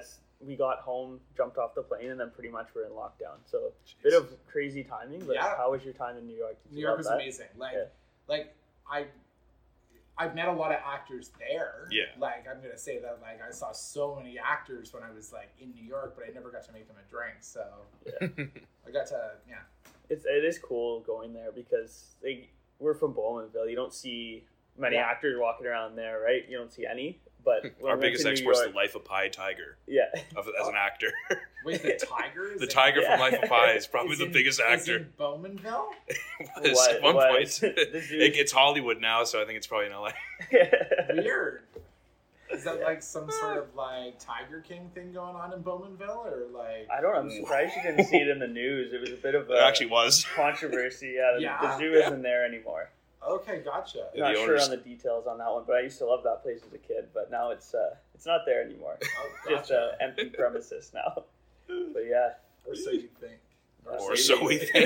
we got home, jumped off the plane, and then pretty much we're in lockdown. So a bit of crazy timing. But Yeah. how was your time in New York? Did New you York love was that? amazing. Like, Yeah. like I, I've met a lot of actors there. Yeah. Like, I'm gonna say that, like, I saw so many actors when I was like in New York, but I never got to make them a drink. So Yeah. I got to, yeah. It's it is cool going there because they we're from Bowmanville. You don't see many Yeah. actors walking around there, right? You don't see any. But when Our we went biggest to New export's York, the Life of Pi tiger yeah, of, as an actor. Wait, the Tiger? Is The in- tiger Yeah. from Life of Pi is probably is the in- biggest is actor. in Bowmanville? Was What- at one was. point. This dude- It, it's Hollywood now, so I think it's probably in L A. Weird. Is that like some sort of like Tiger King thing going on in Bowmanville, or like? I don't know. I'm surprised you didn't see it in the news. It was a bit of a It actually was. controversy. Yeah, the, Yeah? the zoo isn't there anymore. Okay, gotcha. Yeah, Not the sure owners- on the details on that one, but I used to love that place as a kid. But now it's uh, it's not there anymore. Oh, Just gotcha. uh, empty premises now. But yeah. Or so you think. Or so we think.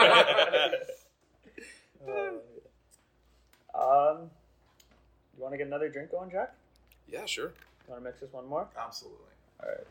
Uh, um, you want to get another drink going, Jack? Yeah, sure. You want to mix this one more? Absolutely. All right.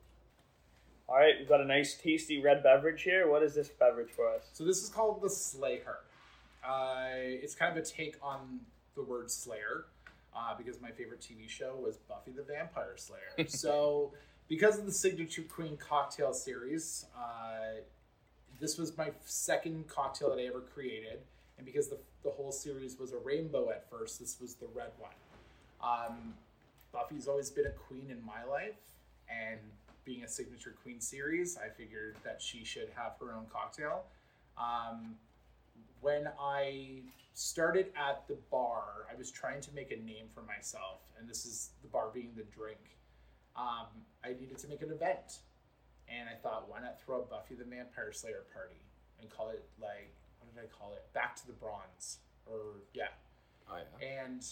All right, we've got a nice, tasty red beverage here. What is this beverage for us? So this is called the Slayer. Uh, it's kind of a take on the word Slayer, uh, because my favorite T V show was Buffy the Vampire Slayer. So because of the Signature Queen cocktail series, uh, this was my second cocktail that I ever created. And because the, the whole series was a rainbow at first, this was the red one. Um, Buffy's always been a queen in my life, and being a Signature Queen series, I figured that she should have her own cocktail. Um, when I started at the bar, I was trying to make a name for myself, and this is the bar being the drink. Um, I needed to make an event, and I thought, why not throw a Buffy the Vampire Slayer party and call it, like, what did I call it? Back to the Bronze, or yeah. Oh, yeah. And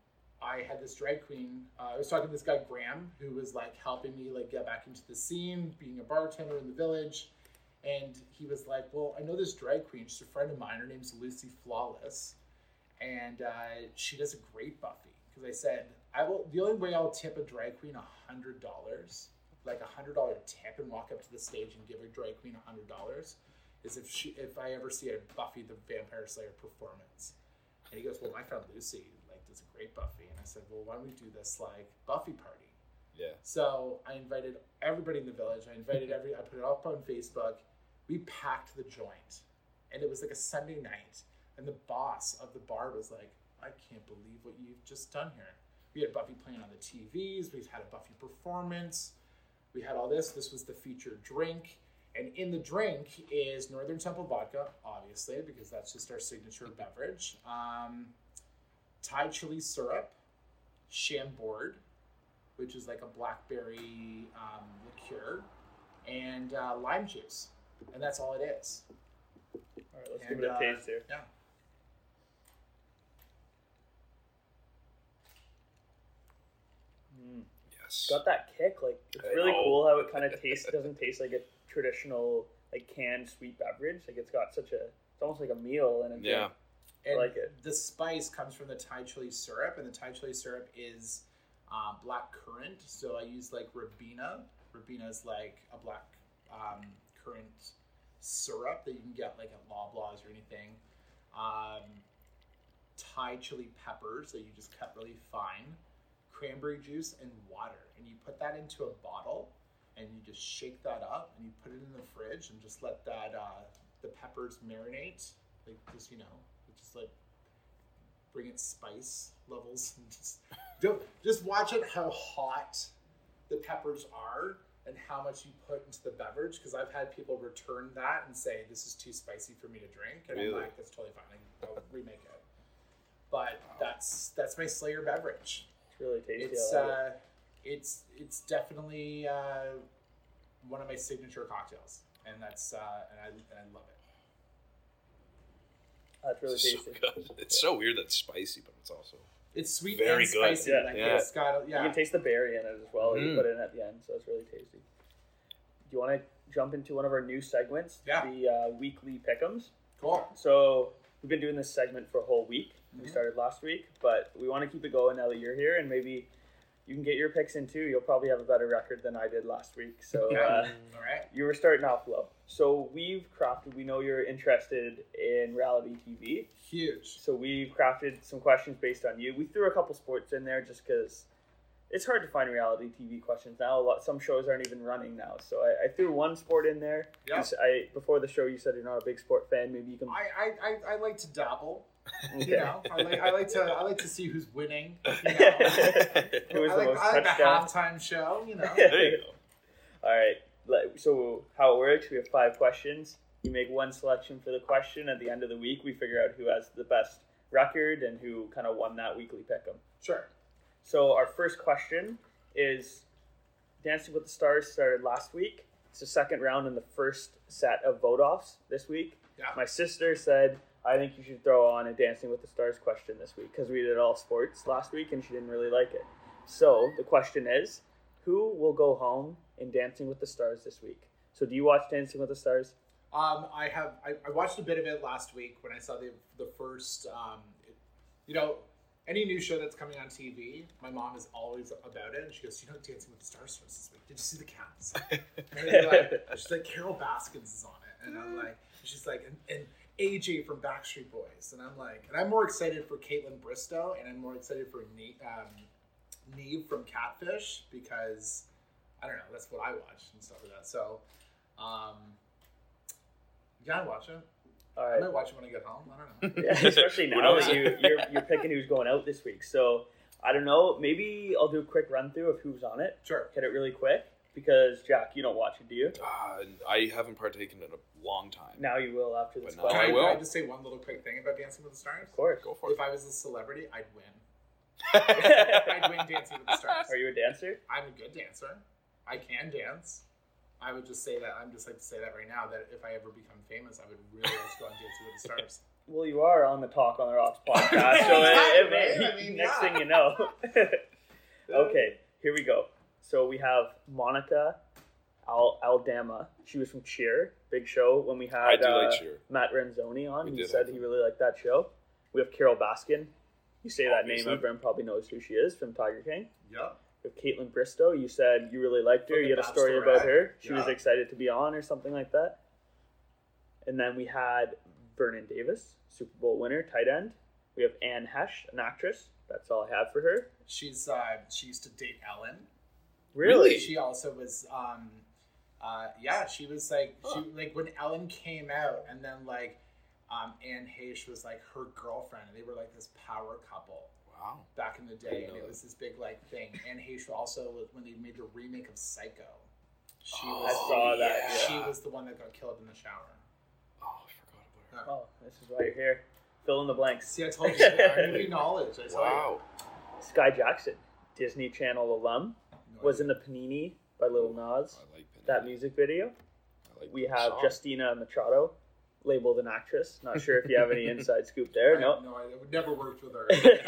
I had this drag queen. Uh, I was talking to this guy Graham, who was like helping me like get back into the scene, being a bartender in the village. And he was like, "Well, I know this drag queen. She's a friend of mine. Her name's Lucy Flawless, and uh, she does a great Buffy." Because I said, "I will. The only way I'll tip a drag queen a hundred dollars, like a hundred dollar tip, and walk up to the stage and give a drag queen a hundred dollars, is if she if I ever see a Buffy the Vampire Slayer performance." And he goes, "Well, my friend Lucy like does a great Buffy." And I said, "Well, why don't we do this like Buffy party?" Yeah. So I invited everybody in the village. I invited every. I put it up on Facebook. We packed the joint, and it was like a Sunday night. And the boss of the bar was like, "I can't believe what you've just done here." We had Buffy playing on the T Vs. We had a Buffy performance. We had all this. This was the featured drink. And in the drink is Northern Temple vodka, obviously, because that's just our signature beverage. Um, Thai chili syrup, Chambord, which is like a blackberry um, liqueur, and uh, lime juice. And that's all it is. All right, let's And, give it a uh, taste here. Yeah. Mm. Yes. Got that kick. Like it's I really know. cool how it kind of tastes. Doesn't taste like a traditional like canned sweet beverage. Like it's got such a. It's almost like a meal in a Yeah. drink. And like it. the spice comes from the Thai chili syrup, and the Thai chili syrup is uh, black currant. So I use like Ribena. Ribena is like a black um, currant syrup that you can get like at Loblaws or anything. Um, Thai chili peppers that you just cut really fine, cranberry juice, and water. And you put that into a bottle, and you just shake that up, and you put it in the fridge, and just let that uh, the peppers marinate, like just you know. Just like bring its spice levels and just don't, just watch it how hot the peppers are and how much you put into the beverage, because I've had people return that and say this is too spicy for me to drink, and Really? I'm like, that's totally fine, I'll remake it. But that's that's my Slayer beverage. It's really tasty. It's I like it. uh, it's it's definitely uh, one of my signature cocktails, and that's uh, and I and I love it. That's really It's so tasty. good. It's so weird that it's spicy, but it's also It's sweet Very and good. spicy. Yeah. Like Yeah. it's got a, You yeah. can taste the berry in it as well. You Mhm. put it in at the end, so it's really tasty. Do you want to jump into one of our new segments? Yeah. The uh, weekly pick'ems. Cool. So we've been doing this segment for a whole week. We Mhm. started last week, but we want to keep it going now that you're here, and maybe you can get your picks in too. You'll probably have a better record than I did last week. So Okay. uh, All right. you were starting off low. So we've crafted, we know you're interested in reality T V. Huge. So we've crafted some questions based on you. We threw a couple sports in there just because it's hard to find reality T V questions now. A lot, some shows aren't even running now. So I, I threw one sport in there. Yeah. 'Cause I before the show you said you're not a big sport fan. Maybe you can. I, I, I, I like to dabble. Okay. You know, I like I like to I like to see who's winning. You know? Who was I the like, most I like the touchdowns? halftime show. You know. There you go. All right. Let- So how it works? We have five questions. You make one selection for the question. At the end of the week, we figure out who has the best record and who kind of won that weekly pick'em. Sure. So our first question is: Dancing with the Stars started last week. It's the second round in the first set of vote-offs this week. Yeah. My sister said, I think you should throw on a Dancing with the Stars question this week because we did all sports last week and she didn't really like it. So the question is, who will go home in Dancing with the Stars this week? So do you watch Dancing with the Stars? Um, I have I, I watched a bit of it last week when I saw the the first. Um, it, you know, any new show that's coming on T V, my mom is always about it, and she goes, "You know, Dancing with the Stars starts this week. Did you see the cast?" And they're like, she's like, Carol Baskins is on it, and I'm like, she's like, and, and A J from Backstreet Boys, and I'm like, and I'm more excited for Caitlin Bristow, and I'm more excited for Neve, um, Neve from Catfish because I don't know, that's what I watch and stuff like that. So, um, yeah, I watch it. All I right. might watch it when I get home. I don't know. Yeah, especially Who now knows? that you, you're, you're picking who's going out this week. So I don't know. Maybe I'll do a quick run through of who's on it. Sure. Hit it really quick because, Jack, you don't watch it, do you? Uh, I haven't partaken in a long time. Now you will after this But now Can question. I, I will. can I just say one little quick thing about Dancing with the Stars? Of course. Go for it. If I was a celebrity, I'd win. I'd win Dancing with the Stars. Are you a dancer? I'm a good dancer. I can dance. I would just say that. I'm just like to say that right now. That if I ever become famous, I would really like to go on Dancing with the Stars. Well, you are on the Talk on the Rocks podcast, so it, it may, Right? I mean, next yeah. thing you know. Okay, here we go. So we have Monica Al- Aldama. She was from Cheer, big show when we had I do uh, like Cheer. Matt Renzoni on. We He did said have he him. really liked that show. We have Carol Baskin. You say that Obviously. name, everyone probably knows who she is from Tiger King. Yeah. We have Caitlin Bristow. You said you really liked her. From You The had a story Bachelorette. about her. She was Yeah. excited to be on or something like that. And then we had Vernon Davis, Super Bowl winner, tight end. We have Anne Hesh, an actress. That's all I have for her. She's uh, she used to date Ellen. Really? She also was um, uh, yeah. She was like Huh. she like when Ellen came out, and then like um, Anne Heche was like her girlfriend, and they were like this power couple Wow. back in the day, Didn't and know it that. was this big like thing. Anne Heche also was when they made the remake of Psycho. She Oh, was I saw that, yeah. she was the one that got killed in the shower. Oh, I forgot about her. Oh, this is why you're here. Fill in the blanks. See, I told you, I movie knowledge. I told Wow. Sky Jackson, Disney Channel alum, you. was in the Panini by Lil Nas, I like Penny. that music video. I like We that have song. Justina Machado, labeled an actress. Not sure if you have any inside scoop there. I No. have no idea. I've never worked with her.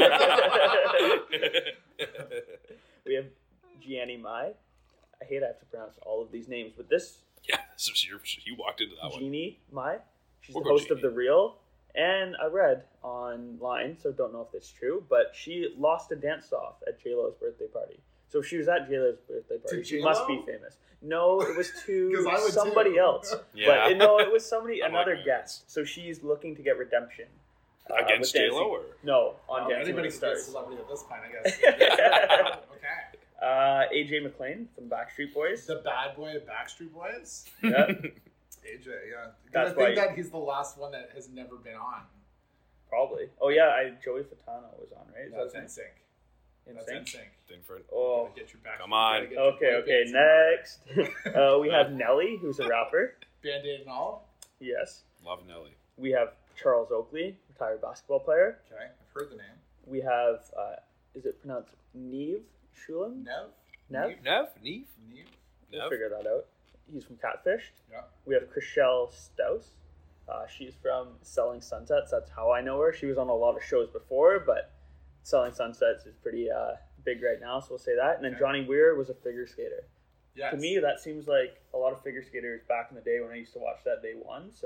We have Gianni Mai. I hate I have to pronounce all of these names, but this Yeah, so you you walked into that one. Jeannie Mai, she's We'll the go host of Jeannie. The Real. And I read online, so don't know if that's true, but she lost a dance off at J-Lo's birthday party. So if she was at J-Lo's birthday party, To she J-Lo? must be famous. No, it was 'Cause to I would somebody too. else. Yeah. But no, it was somebody, I like another that. guest. So she's looking to get redemption. uh, Against with J-Lo Dancing- or? No, on Oh, Dancing with anybody the can be a Stars. celebrity at this point, I guess. Okay. Uh, A J McLean from Backstreet Boys. The bad boy of Backstreet Boys? Yeah, A J, yeah. That's I think why- that he's the last one that has never been on. probably. Oh yeah, I Joey Fatano was on, right? Is That's that in sync. in That's sync? in sync. Thing for Oh, Get your back. Come on. gotta get your okay, boy okay. bands in order. Next, uh, we have Nelly, who's a rapper. Band-Aid and all? Yes. Love Nelly. We have Charles Oakley, retired basketball player. Okay, I've heard the name. We have, uh, is it pronounced Neve Shulam? Nev? Nev? Nev? Neve? Neve? We'll Nev? figure that out. He's from Catfish. Yeah. We have Chriselle Staus. Uh, she's from Selling Sunsets. That's how I know her. She was on a lot of shows before, but Selling Sunsets is pretty uh, big right now, so we'll say that. And then Okay. Johnny Weir was a figure skater. Yes. To me, that seems like a lot of figure skaters back in the day when I used to watch that, they won. So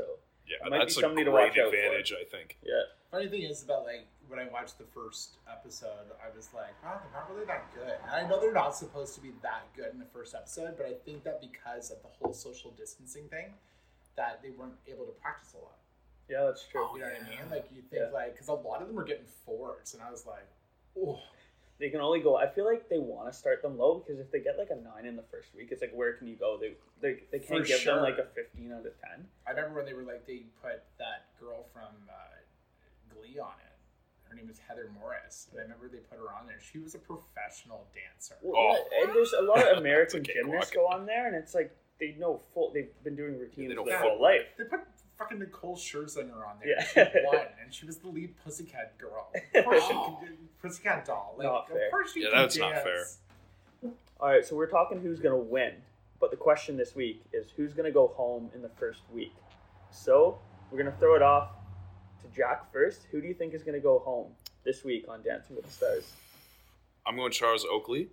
Yeah, It might that's be a somebody to great watch out for. advantage, I think. Yeah. Funny thing is about like when I watched the first episode, I was like, "Oh, they're not really that good." And I know they're not supposed to be that good in the first episode, but I think that because of the whole social distancing thing, that they weren't able to practice a lot. Yeah, that's true. You know what I mean? Like you think Yeah. like because a lot of them were getting fours, and I was like, "Oh, They can only go. I feel like they want to start them low because if they get like a nine in the first week, it's like where can you go? They they, they can't For give sure. them like a fifteen out of ten. I remember when they were like they put that girl from uh, Glee on it. Her name is Heather Morris, and I remember they put her on there. She was a professional dancer. Well, Oh. yeah, and there's a lot of American It's a gymnasts cakewalk. go on there, and it's like they know full. They've been doing routines They know their full. whole life. They put fucking Nicole Scherzinger on there. Yeah. She won, and she was the lead Pussycat girl. Of course she Oh. could do, Pussycat doll. Like, Not of fair. course she Yeah, can that's not dance. fair. All right, so we're talking who's gonna win, but the question this week is who's gonna go home in the first week. So we're gonna throw it off to Jack first. Who do you think is gonna go home this week on Dancing with the Stars? I'm going Charles Oakley.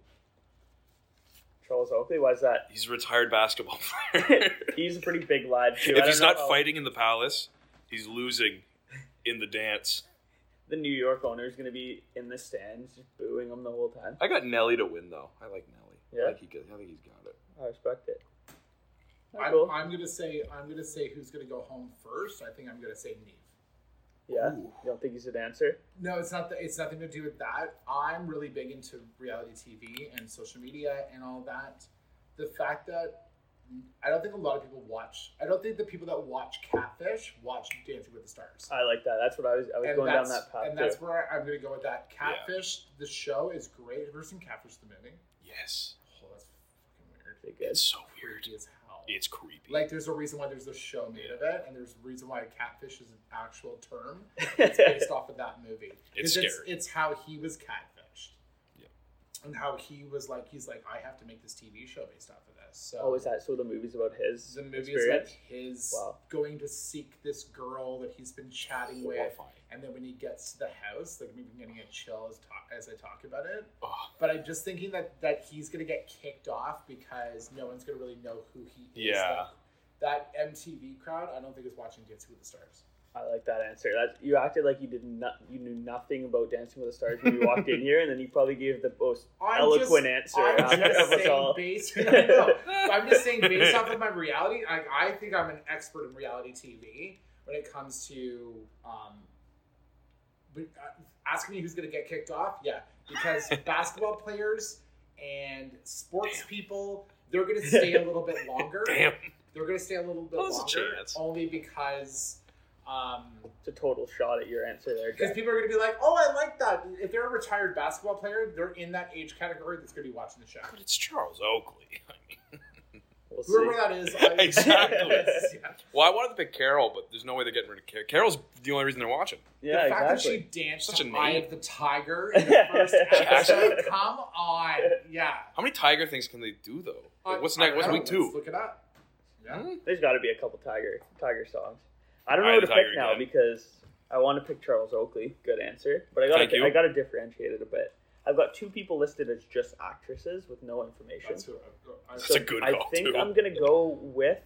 Charles Oakley. Why is that? He's a retired basketball player. He's a pretty big lad too. I If don't he's know not how fighting in the palace, he's losing in the dance. the New York owner is gonna be in the stands just booing him the whole time. I got Nelly to win though. I like Nelly. Yeah? I think he could, I think he's got it. I respect it. Oh, I'm, cool. I'm gonna say I'm gonna say who's gonna go home first. I think I'm gonna say Neve. Yeah, Ooh. you don't think he's a dancer? No, it's not. The, it's nothing to do with that. I'm really big into reality T V and social media and all that. The fact that I don't think a lot of people watch. I don't think the people that watch Catfish watch Dancing with the Stars. I like that. That's what I was. I was and going down that's, that path and too. that's where I'm going to go with that. Catfish, the show is great. Have you ever seen Catfish the movie? Yes. Oh, that's fucking weird. Pretty good. It's so weird. Creepy as hell. It's creepy. Like, there's a reason why there's a show made of it, and there's a reason why catfish is an actual term. It's based off of that movie. It's 'Cause scary. It's, it's how he was catfished. Yeah. And how he was like, he's like, I have to make this T V show based off of this. So Oh, is that so? The movie's about his the movie experience. is like his Wow. going to seek this girl that he's been chatting with, Horrifying. and then when he gets to the house, like maybe getting a chill as talk as I talk about it. Oh, But I'm just thinking that that he's gonna get kicked off because no one's gonna really know who he is. Yeah. Like, that M T V crowd, I don't think is watching Dancing with the Stars. I like that answer. That you acted like you did not. You knew nothing about Dancing with the Stars when you walked in here, and then you probably gave the most I'm eloquent just, answer I'm out just of us saying all. based. I know. I'm just saying based off of my reality. Like I think I'm an expert in reality T V when it comes to um, but, uh, asking me who's going to get kicked off. Yeah, because basketball players and sports Damn. people, they're going to stay a little bit longer. damn. They're going to stay a little bit Well, there's a longer, chance. only because. Um, It's a total shot at your answer there, Because Jack. people are going to be like, oh, I like that. If they're a retired basketball player, they're in that age category that's going to be watching the show. But it's Charles Oakley. I mean, We'll see. Whoever that is. I, Exactly. yeah. well, I wanted to pick Carol, but there's no way they're getting rid of Carol. Carol's the only reason they're watching. Yeah, the fact exactly. that she danced Such to a Eye name. of the Tiger in the first episode, come on. Yeah. How many Tiger things can they do though? Like, what's I- next? I What's don't week know. Let's two? look it up. Yeah. Hmm? There's got to be a couple Tiger Tiger songs. I don't know Eye who of to the pick Tiger now again. because I want to pick Charles Oakley. Good answer, but I got Thank to you. I got to differentiate it a bit. I've got two people listed as just actresses with no information. That's who I, I, That's a good I call, think too. I'm gonna go with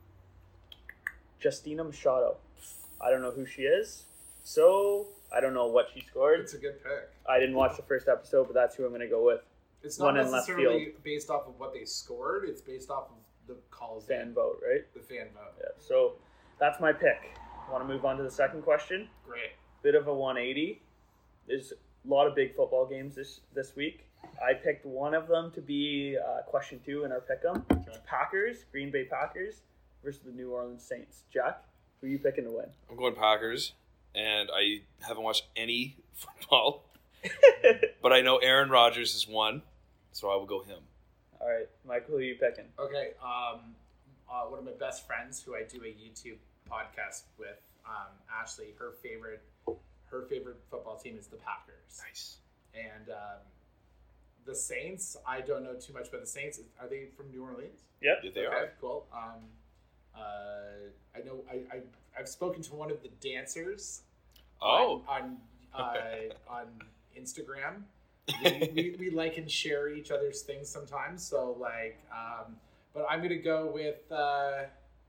Justina Machado. I don't know who she is, so I don't know what she scored. It's a good pick. I didn't watch the first episode, but that's who I'm gonna go with. It's not One in left necessarily based off of what they scored. It's based off of the calls, Fan vote, right? the fan vote. Yeah. So that's my pick. Want to move on to the second question? Great. Bit of a one eighty. There's a lot of big football games this this week. I picked one of them to be uh, question two in our pick'em. Okay. Packers, Green Bay Packers versus the New Orleans Saints. Jack, who are you picking to win? I'm going Packers, and I haven't watched any football, but I know Aaron Rodgers is one, so I will go him. All right, Michael, who are you picking? Okay, um, uh, one of my best friends who I do a YouTube podcast with, um, Ashley, her favorite, her favorite football team is the Packers. Nice. And um, the Saints, I don't know too much about the Saints. Are they from New Orleans? Yep. Yeah, they okay, are. cool. Um, uh, I know I, I I've spoken to one of the dancers. Oh. on on, uh, on Instagram. We, we, we like and share each other's things sometimes. So like, um, but I'm gonna go with uh,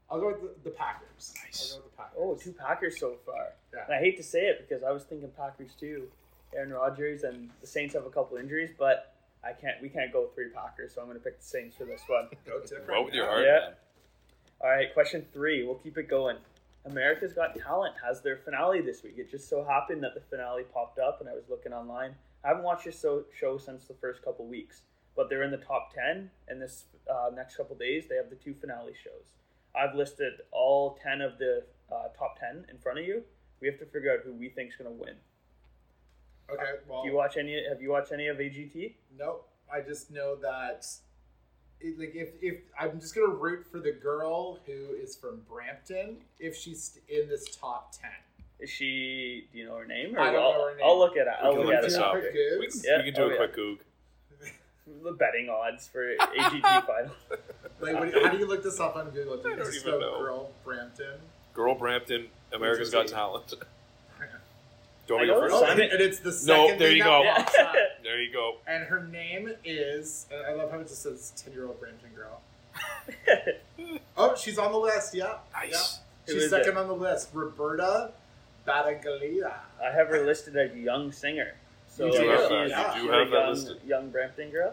I'll go with the, the Packers. Nice. I'll go with the Packers. Oh, two Packers so far. Yeah. And I hate to say it because I was thinking Packers too. Aaron Rodgers and the Saints have a couple injuries, but I can't. We can't go three Packers, so I'm going to pick the Saints for this one. Go different. Vote with your yeah. heart, Yeah. man. All right, question three. We'll keep it going. America's Got Talent has their finale this week. It just so happened that the finale popped up, and I was looking online. I haven't watched this so, show since the first couple weeks, but they're in the top ten, and this uh, next couple days they have the two finale shows. I've listed all ten of the uh, top ten in front of you. We have to figure out who we think is going to win. Okay, well, Do you watch any? Have you watched any of A G T? nope. I just know that, it, like, if if I'm just gonna root for the girl who is from Brampton, if she's in this top ten. Is she? Do you know her name? Or I don't I'll, know her name. I'll look it up. We I'll can look look at this it. up. Quick after. We goods. can, Yeah. we can do Oh, a yeah. quick goog. The betting odds for A G T final. Like, what, how do you look this up on Google? Do you I don't just even go know. Girl Brampton. Girl Brampton, America's Got Talent. Do you want I me to know go Oh, first? Simon- and it's the second No, there thing you that go. pops up. There you go. And her name is, and I love how it just says ten-year-old Brampton girl. Oh, she's on the list, yeah. Nice. Yeah. Who She's is second it? on the list. Roberta Battaglia. I have her listed as young singer. So You do like, have she's, that. You do she's have a that young, listed. young Brampton girl.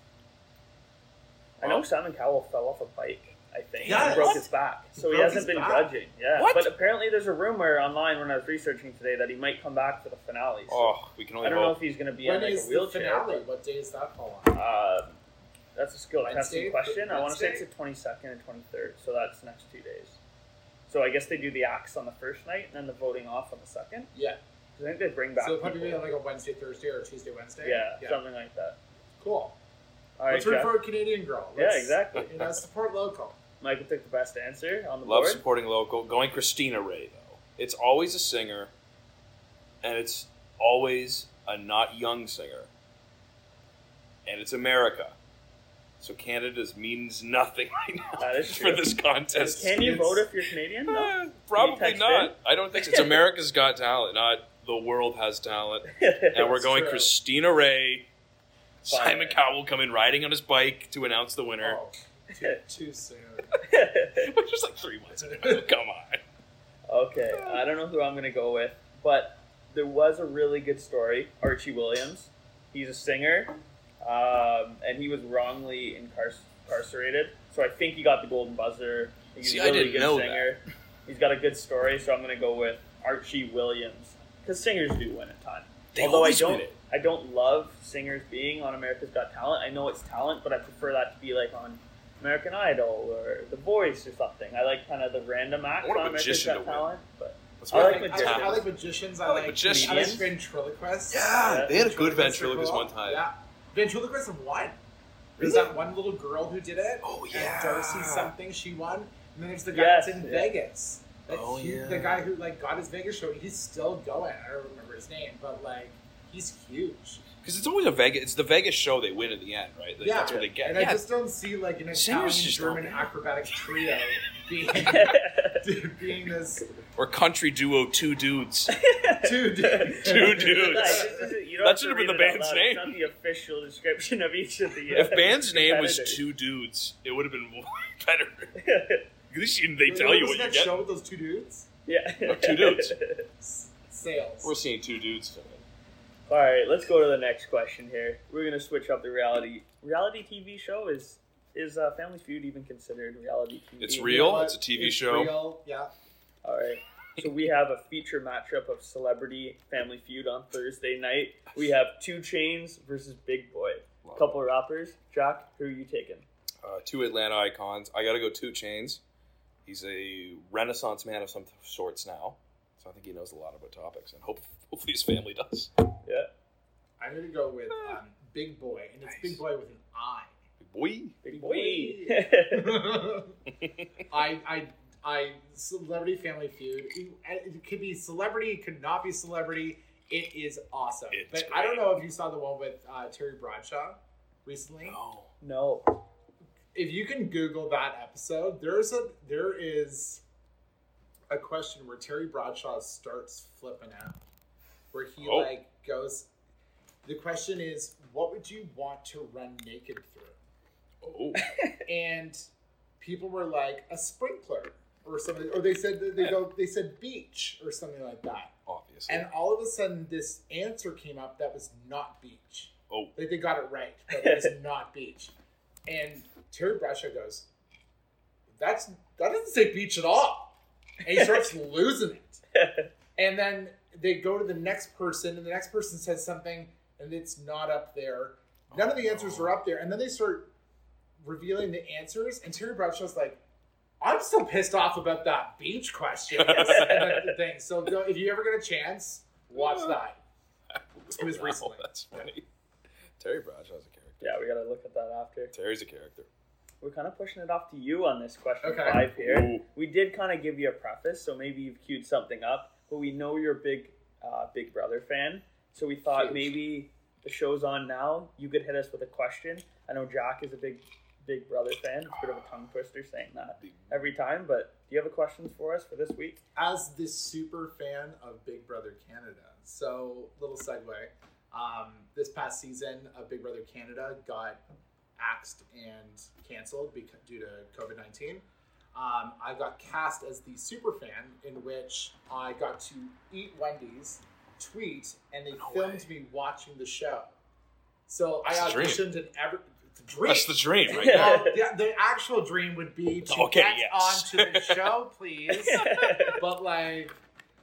I Wow. know Simon Cowell fell off a bike, I think. Yeah, and broke what? his back. So He he, broke hasn't his been back? judging. Yeah. What? But apparently there's a rumor online when I was researching today that he might come back for the finale. So Oh, we can I only don't know hope. if he's going to be When in like is a the wheelchair. finale? but, What day does that fall on? Uh, that's a skill Wednesday? testing question. I want to say it's Wednesday? the twenty-second and twenty-third. So that's next two days. So I guess they do the acts on the first night and then the voting off on the second. Yeah. I think they bring back So it'll probably people. be like a Wednesday, Thursday, or Tuesday, Wednesday? yeah, something like that. Cool. All right, Let's root Jeff. for a Canadian girl. Yeah, Let's, exactly. You know, support local. Michael took the best answer on the Love board. supporting local. Going Christina Ray, though. It's always a singer, and it's always a not young singer. And it's America. So Canada's means nothing right now That is for true. this contest. Can you It's- vote if you're Canadian? No. Eh, probably text not. in? I don't think so. It's America's Got Talent, not the world has talent. And we're It's going true. Christina Ray. Fine. Simon Cowell coming riding on his bike to announce the winner. Oh, too, too soon. Which was like three months ago. Come on. Okay, I don't know who I'm going to go with, but there was a really good story. Archie Williams. He's a singer, um, and he was wrongly incar- incarcerated. So I think he got the golden buzzer. He's See, a I really didn't good know singer. He's got a good story, so I'm going to go with Archie Williams. Because singers do win a ton. They Although I always don't, win it. I don't love singers being on America's Got Talent. I know it's talent, but I prefer that to be like on American Idol or The Voice or something. I like kind of the random acts I want a on America's magician Got to win. Talent. But That's I what like I, like, I, magicians. I like magicians. I, I like like magicians. I like ventriloquists. Yeah, they had a good Ventriloquists are ventriloquist cool. one time. Yeah, ventriloquists have won. There's Really? that one little girl who did it. Oh, and yeah. Darcy something. She won. And then there's the guy Yes, that's in yeah. Vegas. That Oh, he- yeah. The guy who like got his Vegas show. He's still going. I don't remember his name, but like he's huge. Because it's always a Vegas. It's the Vegas show they win in the end, right? Like, Yeah. that's what they get. And yeah. I just don't see like an Singers Italian just don't German win. acrobatic trio being being this Or country duo, two dudes. two dudes. Two dudes. Guys, this is- you don't That have should to have been read the it out band's loud. name. It's not the official description of each of the. Uh, If band's name was competitors. Two Dudes, it would have been way better. At least you- they What tell you was what you that get. show with those two dudes? yeah. Oh, two dudes. S- Sales. We're seeing two dudes tonight. All right, let's go to the next question here. We're gonna switch up the reality reality T V show. Is is uh, Family Feud even considered reality T V? It's You real. know what? It's a T V It's show. Real. Yeah. All right. So we have a feature matchup of Celebrity Family Feud on Thursday night. We have Two Chains versus Big Boy. A couple of rappers. Jack, who are you taking? Uh, two Atlanta icons. I got to go Two Chains. He's a renaissance man of some sorts now. So I think he knows a lot about topics. And hope, hopefully his family does. Yeah. I'm gonna go with um, Big Boy, and it's Nice. Big Boy with an I. Boy. Big Boy. Boy. I, I, I, Celebrity Family Feud. It, it could be celebrity, it could not be celebrity. It is awesome. It's but I don't great. know if you saw the one with uh, Terry Bradshaw recently. No. no. If you can Google that episode, there's a there is a question where Terry Bradshaw starts flipping out, where he Oh. like goes. The question is, what would you want to run naked through? Oh. And people were like, a sprinkler. or something, or they said they go they said beach or something like that. Obviously. And all of a sudden, this answer came up that was not beach. Oh. Like they got it right, but it was not beach. And Terry Bradshaw goes, "That's that doesn't say beach at all." And he starts losing it. And then they go to the next person, and the next person says something, and it's not up there. None of the answers are up there. And then they start revealing the answers, and Terry Bradshaw's like, I'm still pissed off about that beach question. and the thing. So go, if you ever get a chance, watch that. It was Wow, recently. That's funny. Terry Bradshaw's a character. Yeah, we gotta look at that after. Terry's a character. We're kind of pushing it off to you on this question Okay. five here. Ooh. We did kind of give you a preface, so maybe you've queued something up, but we know you're a big uh, Big Brother fan, so we thought Huge. maybe the show's on now. You could hit us with a question. I know Jack is a big Big Brother fan. It's a bit of a tongue twister saying that every time, but do you have a question for us for this week? As the super fan of Big Brother Canada, so little segue. Um, this past season of Big Brother Canada got axed and canceled because, due to COVID nineteen. Um, I got cast as the super fan, in which I got to eat Wendy's, tweet, and they No filmed way. me watching the show. So I That's the dream. auditioned and every it's a dream. That's the dream, right? Well, the, the actual dream would be to Okay, get yes. onto the show, please. But like,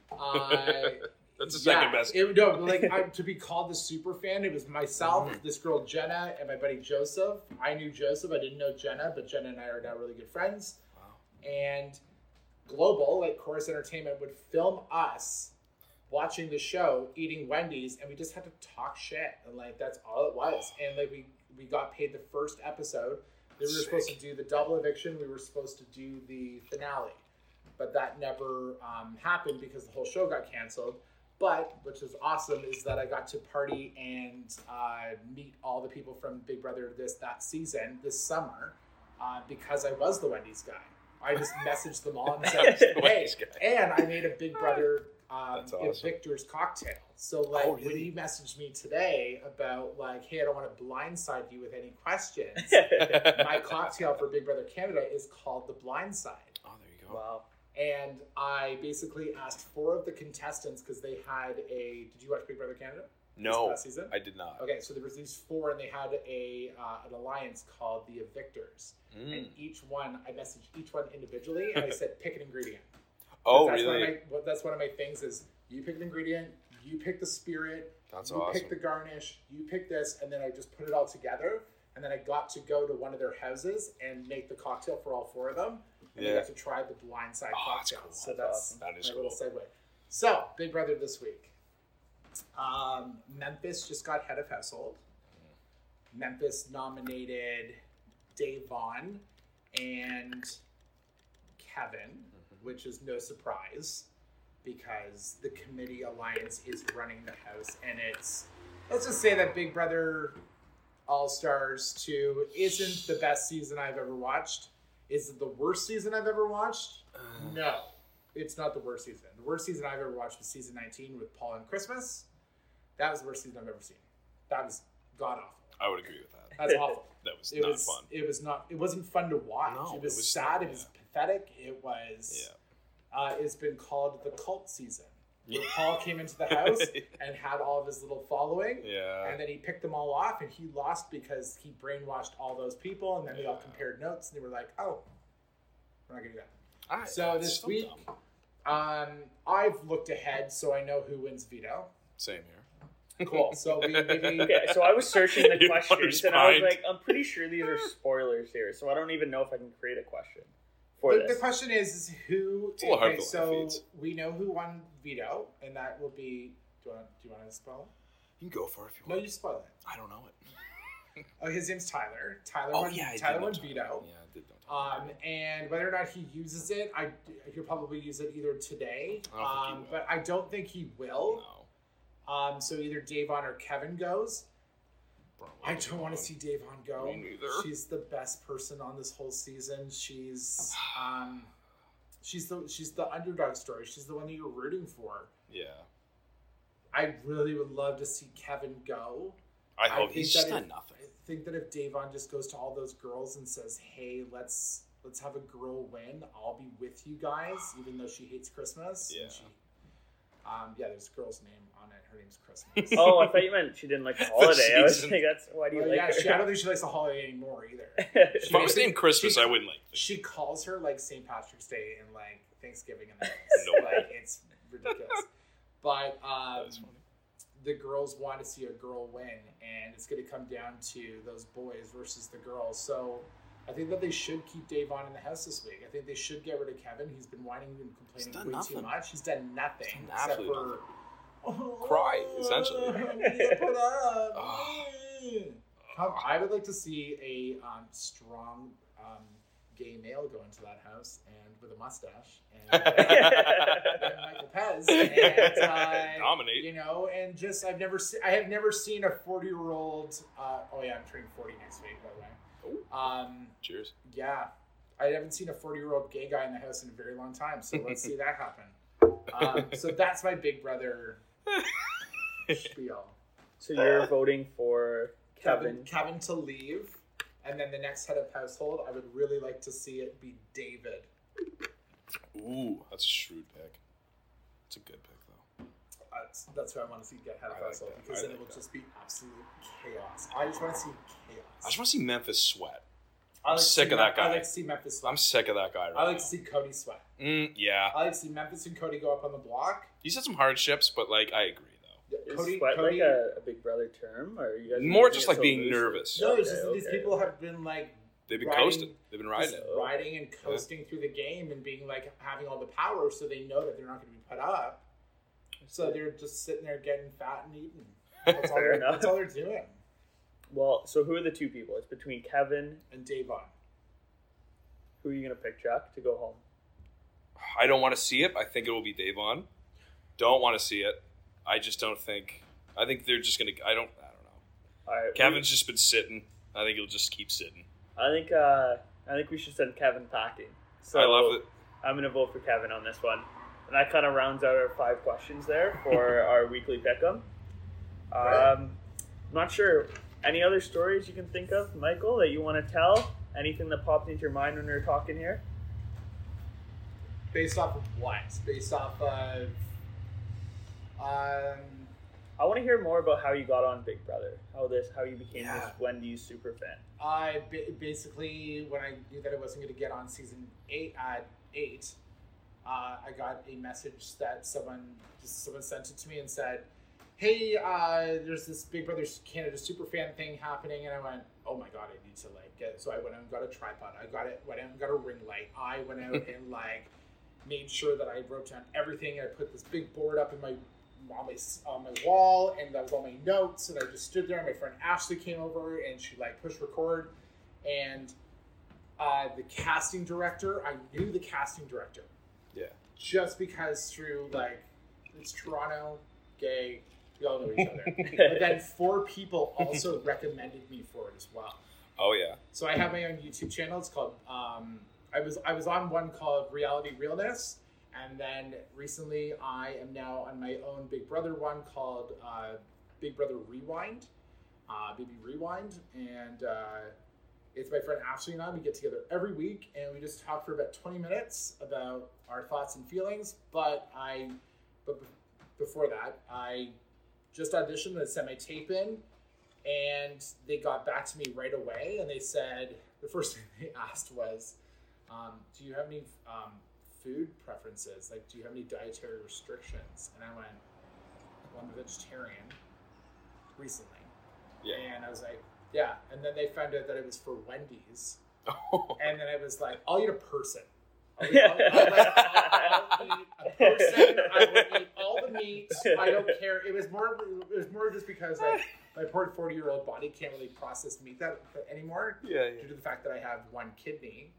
uh, That's the second yeah, best. It, no, like I, to be called the super fan, it was myself, Mhm. this girl Jenna, and my buddy Joseph. I knew Joseph, I didn't know Jenna, but Jenna and I are now really good friends. Wow. And Global, like Chorus Entertainment, would film us watching the show, eating Wendy's, and we just had to talk shit, and like that's all it was. And like we we got paid the first episode. We were Sick. supposed to do the double eviction. We were supposed to do the finale, but that never um, happened because the whole show got canceled. But which is awesome is that I got to party and uh, meet all the people from Big Brother this that season this summer uh, because I was the Wendy's guy. I just messaged them all and said, The "Hey," Wendy's guy. and I made a Big Brother um, That's awesome. Victor's cocktail. So like Oh, when really? he messaged me today about like, "Hey, I don't want to blindside you with any questions," my cocktail for Big Brother Canada is called the Blindside. Oh, there you go. Wow. And I basically asked four of the contestants because they had a. Did you watch Big Brother Canada? No, This past season? I did not. Okay, so there was these four, and they had a uh, an alliance called the Evictors. Mm. And each one, I messaged each one individually, and I said, "Pick an ingredient." Oh, that's One really? of my, well, that's one of my things is you pick an ingredient, you pick the spirit, That's you awesome. pick the garnish, you pick this, and then I just put it all together. And then I got to go to one of their houses and make the cocktail for all four of them. And I Yeah. got to try the blindside Oh, that's cocktail. cool. So That's that's awesome. That is my cool. little segue. So, Big Brother this week. Um, Memphis just got head of household. Memphis nominated Dave Vaughn and Kevin, which is no surprise because the committee alliance is running the house, and it's, let's just say that Big Brother All Stars two isn't the best season I've ever watched. Is it the worst season I've ever watched? No, it's not the worst season. The worst season I've ever watched was season nineteen with Paul and Christmas. That was the worst season I've ever seen. That was god awful. I would agree with that. That's awful. That was It not was. fun. It was not. It wasn't fun to watch. No, it was it was sad. not, It was yeah. pathetic. It was. Yeah. Uh, it's been called the cult season. Where Paul came into the house and had all of his little following. Yeah. And then he picked them all off, and he lost because he brainwashed all those people. And then they all Yeah. compared notes, and they were like, "Oh, we're not gonna do that." I- So it's this so week, dumb. um, I've looked ahead, so I know who wins veto. Same here. Cool. So we maybe Okay, so I was searching the Your questions, mother's and I was mind. like, I'm pretty sure these are spoilers here, so I don't even know if I can create a question for the, the this. question is, is who? It's a little hard Okay, to so laugh, Eats. we know who won veto, and that will be. Do you want? Do you want to spoil You can go for it if you it? No, want. you spoil it. I don't know it. Oh, his name's Tyler. Tyler Oh won. yeah, I did Tyler know won Tyler. veto. Yeah, I did know Tyler. Um, and whether or not he uses it, I he'll probably use it either today. I don't think he um, will. but I don't think he will. No. Um, so either Davon or Kevin goes. Bro, I don't want to see Davon go. Me neither. She's the best person on this whole season. She's um, she's the she's the underdog story. She's the one that you're rooting for. Yeah. I really would love to see Kevin go. I hope think he's that just if- done nothing. I think that if Davon just goes to all those girls and says, "Hey, let's let's have a girl win. I'll be with you guys, even though she hates Christmas. Yeah. And she, um, yeah, there's a girl's name on it. Her name's Christmas. Oh, I thought you meant she didn't like the holiday. I was like, that's why do you Well, like yeah, her? she, I don't think she likes the holiday anymore either. If I was named Christmas, she, I wouldn't like it. She calls her like Saint Patrick's Day and like Thanksgiving and things. No. Like it's ridiculous. But um, That's funny. the girls want to see a girl win, and it's going to come down to those boys versus the girls. So I think that they should keep Dave on in the house this week. I think they should get rid of Kevin. He's been whining and complaining way nothing. too much. He's done nothing He's done except absolutely for nothing. oh, Cry, essentially. I need to put up. Oh. Come, I would like to see a um, strong um, gay male go into that house and with a mustache and, and Michael Pez and uh, Dominate. you know, and just I've never se- I have never seen a forty year old. Uh, oh yeah, I'm turning forty next week, by the way. Ooh. Um, Cheers. yeah, I haven't seen a forty year old gay guy in the house in a very long time, so let's see that happen. Um, so that's my Big Brother spiel. So you're voting for Kevin, Kevin. Kevin to leave, and then the next head of household, I would really like to see it be David. Ooh, that's a shrewd pick. It's a good pick, though. That's, that's who I want to see get head of I like household that. because I then like it will that. just be absolute chaos. I just want to see chaos. I just want to see Memphis sweat. I like I'm to sick see of that Mem- I guy. like to see Memphis sweat. I'm sick of that guy right I like now. to see Cody sweat. Mm, yeah. I like to see Memphis and Cody go up on the block. He's had some hardships, but, like, I agree, though. Yeah, Is Cody, sweat Cody, like a, a Big Brother term, or are you guys More using just it like so being loosely? nervous. No, it's Okay, just these okay. people have been like They've been riding- coasting. They've been riding just it. riding and coasting through the game and being like having all the power, so they know that they're not going to be put up. So they're just sitting there getting fat and eating. That's all, Fair they're, enough. that's all they're doing. Well, so who are the two people? It's between Kevin. And Davon. Who are you gonna pick, Chuck, to go home? I don't want to see it. I think it will be Davon. Don't want to see it. I just don't think. I think they're just gonna. I don't. I don't know. All right, Kevin's just been sitting. I think he'll just keep sitting. I think uh, I think we should send Kevin packing. So I love it. I'm gonna vote for Kevin on this one, and that kind of rounds out our five questions there for our weekly pick'em. Um, I'm not sure. Any other stories you can think of, Michael, that you want to tell? Anything that popped into your mind when we were talking here? Based off of what? Based off of. Um, I want to hear more about how you got on Big Brother. How this, how you became Yeah. this Wendy's super fan. I ba- basically, when I knew that I wasn't going to get on season eight, at eight, uh, I got a message that someone just someone sent it to me and said, "Hey, uh, there's this Big Brother Canada Superfan thing happening," and I went, "Oh my god, I need to like get." So I went out and got a tripod. I got it. Went out and got a ring light. I went out and like made sure that I wrote down everything. I put this big board up in my on my on my wall, and that was all my notes. And I just stood there. And my friend Ashley came over, and she like pushed record, and uh, the casting director. I knew the casting director. Yeah. Just because through like it's Toronto, gay, we all know each other. But then four people also recommended me for it as well. Oh yeah. So I have my own YouTube channel. It's called um, I was I was on one called Reality Realness, and then recently I am now on my own Big Brother one called uh, Big Brother Rewind, uh, Baby Rewind, and uh, it's my friend Ashley and I. We get together every week and we just talk for about twenty minutes about our thoughts and feelings. But I, but be- before that, I just auditioned and sent my tape in. And they got back to me right away, and they said the first thing they asked was, um, "Do you have any um, food preferences? Like, do you have any dietary restrictions?" And I went, "Well, I'm a vegetarian recently." Yeah. And I was like, "Yeah." And then they found out that it was for Wendy's, Oh. and then I was like, "I'll eat a person. I'll eat, I'll, I'll, like, I'll, I'll eat a person. I will eat all the meat. I don't care." It was more. It was more just because like. My poor forty-year-old body can't really process meat that anymore Yeah. due to the fact that I have one kidney.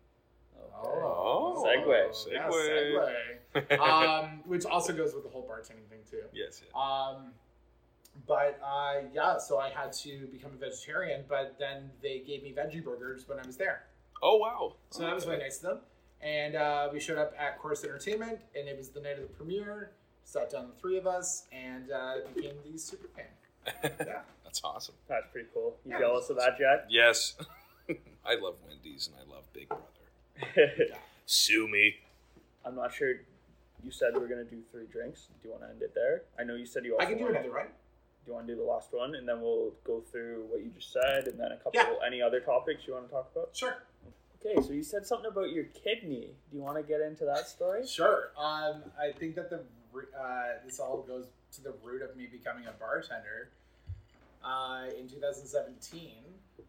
Oh. Segue. Yeah, Segue. segue. um, which also goes with the whole bartending thing too. Yes. Yeah. Um, but uh, yeah, so I had to become a vegetarian, but then they gave me veggie burgers when I was there. Oh wow. So that was really nice of them. And uh, we showed up at Chorus Entertainment, and it was the night of the premiere. Sat down the three of us, and uh, became the super fan. Yeah. That's awesome. That's pretty cool. You Yeah. jealous of that, Jack? Yes. I love Wendy's and I love Big Brother. Sue me. I'm not sure. You said we're gonna do three drinks. Do you want to end it there? I know you said you also. I can do wanted- another one. Do you want to do the last one, and then we'll go through what you just said, and then a couple Yeah. any other topics you want to talk about? Sure. Okay, so you said something about your kidney. Do you want to get into that story? Sure. Um, I think that the uh, this all goes to the root of me becoming a bartender. Uh, in two thousand seventeen,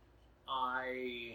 I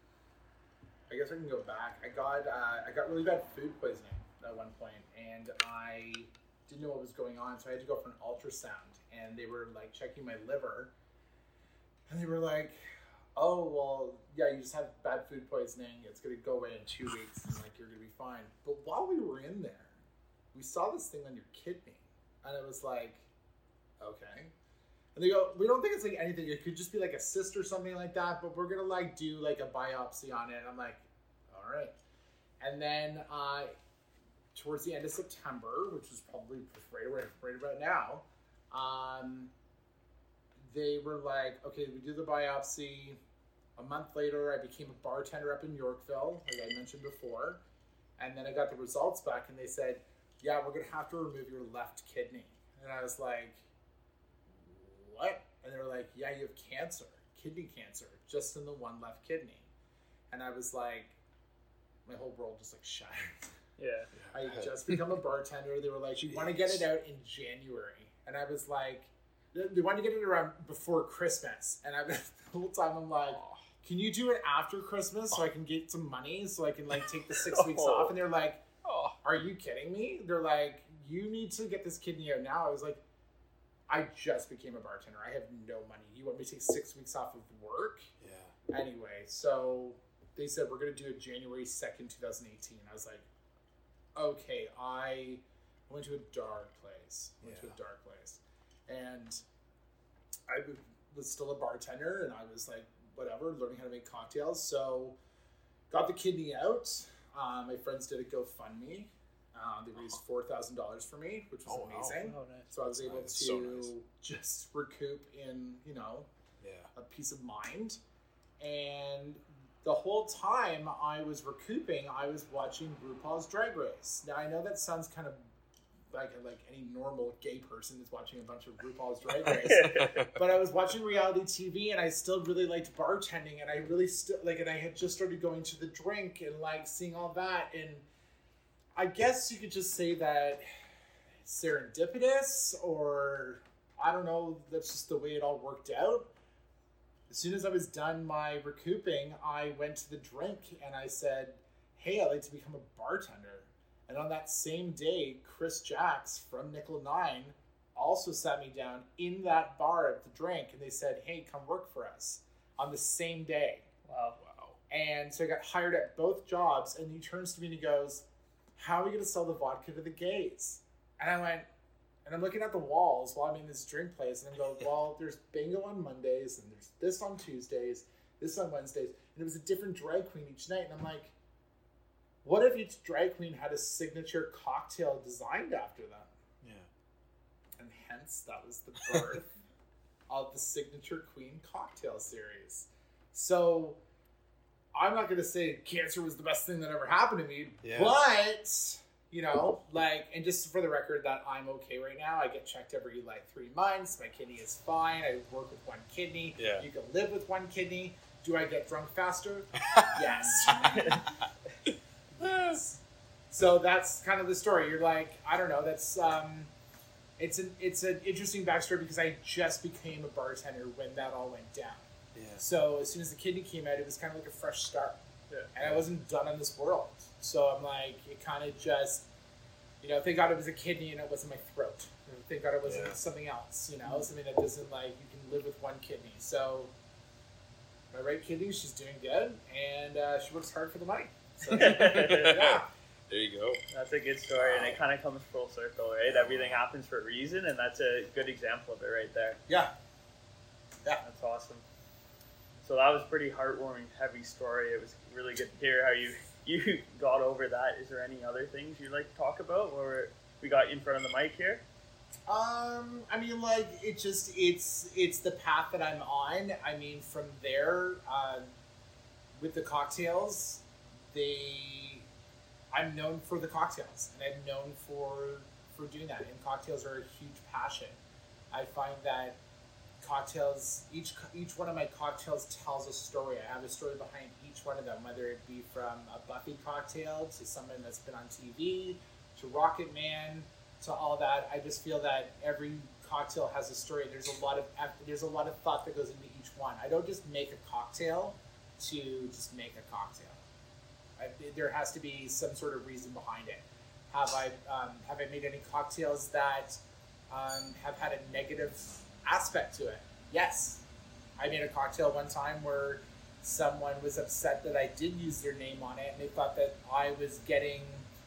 I guess I can go back. I got uh, I got really bad food poisoning at one point, and I didn't know what was going on, so I had to go for an ultrasound. And they were like checking my liver, and they were like, "Oh, well, yeah, you just have bad food poisoning. It's gonna go away in two weeks, and like you're gonna be fine." But while we were in there, we saw this thing on your kidney, and it was like, "Okay." And they go, "We don't think it's like anything. It could just be like a cyst or something like that, but we're gonna like do like a biopsy on it." And I'm like, "All right." And then uh, towards the end of September, which was probably right away, right about now. Um, they were like, okay, we do the biopsy. A month later, I became a bartender up in Yorkville, like I mentioned before. And then I got the results back, and they said, yeah, we're going to have to remove your left kidney. And I was like, what? And they were like, yeah, you have cancer, kidney cancer, just in the one left kidney. And I was like, my whole world just like shattered. Yeah. I had just become a bartender. They were like, you want to get it out in January. And I was like, they wanted to get it around before Christmas. And I was, the whole time I'm like, can you do it after Christmas so I can get some money so I can like take the six weeks Oh. off? And they're like, are you kidding me? They're like, you need to get this kidney out now. I was like, I just became a bartender. I have no money. You want me to take six weeks off of work? Yeah. Anyway, so they said, we're going to do it January second, twenty eighteen. I was like, okay, I went to a dark place. Went Yeah. to a dark place. And I was still a bartender, and I was like, whatever, learning how to make cocktails. So got the kidney out. Um, my friends did a GoFundMe. Uh, they raised four thousand dollars for me, which was Oh, wow. amazing. Oh, nice. So I was able That's to so nice. just recoup in, you know, Yeah. a peace of mind. And the whole time I was recouping, I was watching RuPaul's Drag Race. Now, I know that sounds kind of like like any normal gay person is watching a bunch of RuPaul's Drag Race. But I was watching reality T V, and I still really liked bartending, and I really still like, and I had just started going to the drink and like seeing all that, and I guess you could just say that it's serendipitous, or I don't know, that's just the way it all worked out. As soon as I was done my recouping, I went to the drink and I said, hey, I'd like to become a bartender. And on that same day, Chris Jacks from Nickel Nine also sat me down in that bar at the drink, and they said, hey, come work for us on the same day. Wow. Wow. And so I got hired at both jobs, and he turns to me and he goes, how are we going to sell the vodka to the gays? And I went, and I'm looking at the walls while I'm in this drink place, and I go, well, there's bingo on Mondays, and there's this on Tuesdays, this on Wednesdays, and it was a different drag queen each night. And I'm like, what if each drag queen had a signature cocktail designed after them? Yeah. And hence, that was the birth of the Signature Queen cocktail series. So, I'm not going to say cancer was the best thing that ever happened to me, Yeah. but, you know, like, and just for the record that I'm okay right now, I get checked every, like, three months. My kidney is fine. I work with one kidney. Yeah. You can live with one kidney. Do I get drunk faster? Yes. So that's kind of the story. You're like, I don't know. That's um, it's an it's an interesting backstory because I just became a bartender when that all went down. Yeah. So as soon as the kidney came out, it was kind of like a fresh start, Yeah. and I wasn't done on this world. So I'm like, it kind of just, you know, thank God it was a kidney and it wasn't my throat. Thank God it wasn't Yeah. something else. You know, something that doesn't like you can live with one kidney. So my right kidney, she's doing good, and uh, she works hard for the money. So, yeah. There you go. That's a good story, and it kind of comes full circle, right? Everything happens for a reason, and that's a good example of it right there. Yeah. Yeah. That's awesome. So that was a pretty heartwarming, heavy story. It was really good to hear how you you got over that. Is there any other things you'd like to talk about, or we got you in front of the mic here? Um, I mean, like, it just, it's, it's the path that I'm on. I mean, from there, uh, with the cocktails, they, I'm known for the cocktails, and I'm known for for doing that. And cocktails are a huge passion. I find that cocktails, each each one of my cocktails tells a story. I have a story behind each one of them, whether it be from a Buffy cocktail to someone that's been on T V to Rocket Man to all that. I just feel that every cocktail has a story. There's a lot of there's a lot of thought that goes into each one. I don't just make a cocktail to just make a cocktail. I, there has to be some sort of reason behind it. Have I um, have I made any cocktails that um, have had a negative aspect to it? Yes. I made a cocktail one time where someone was upset that I did use their name on it, and they thought that I was getting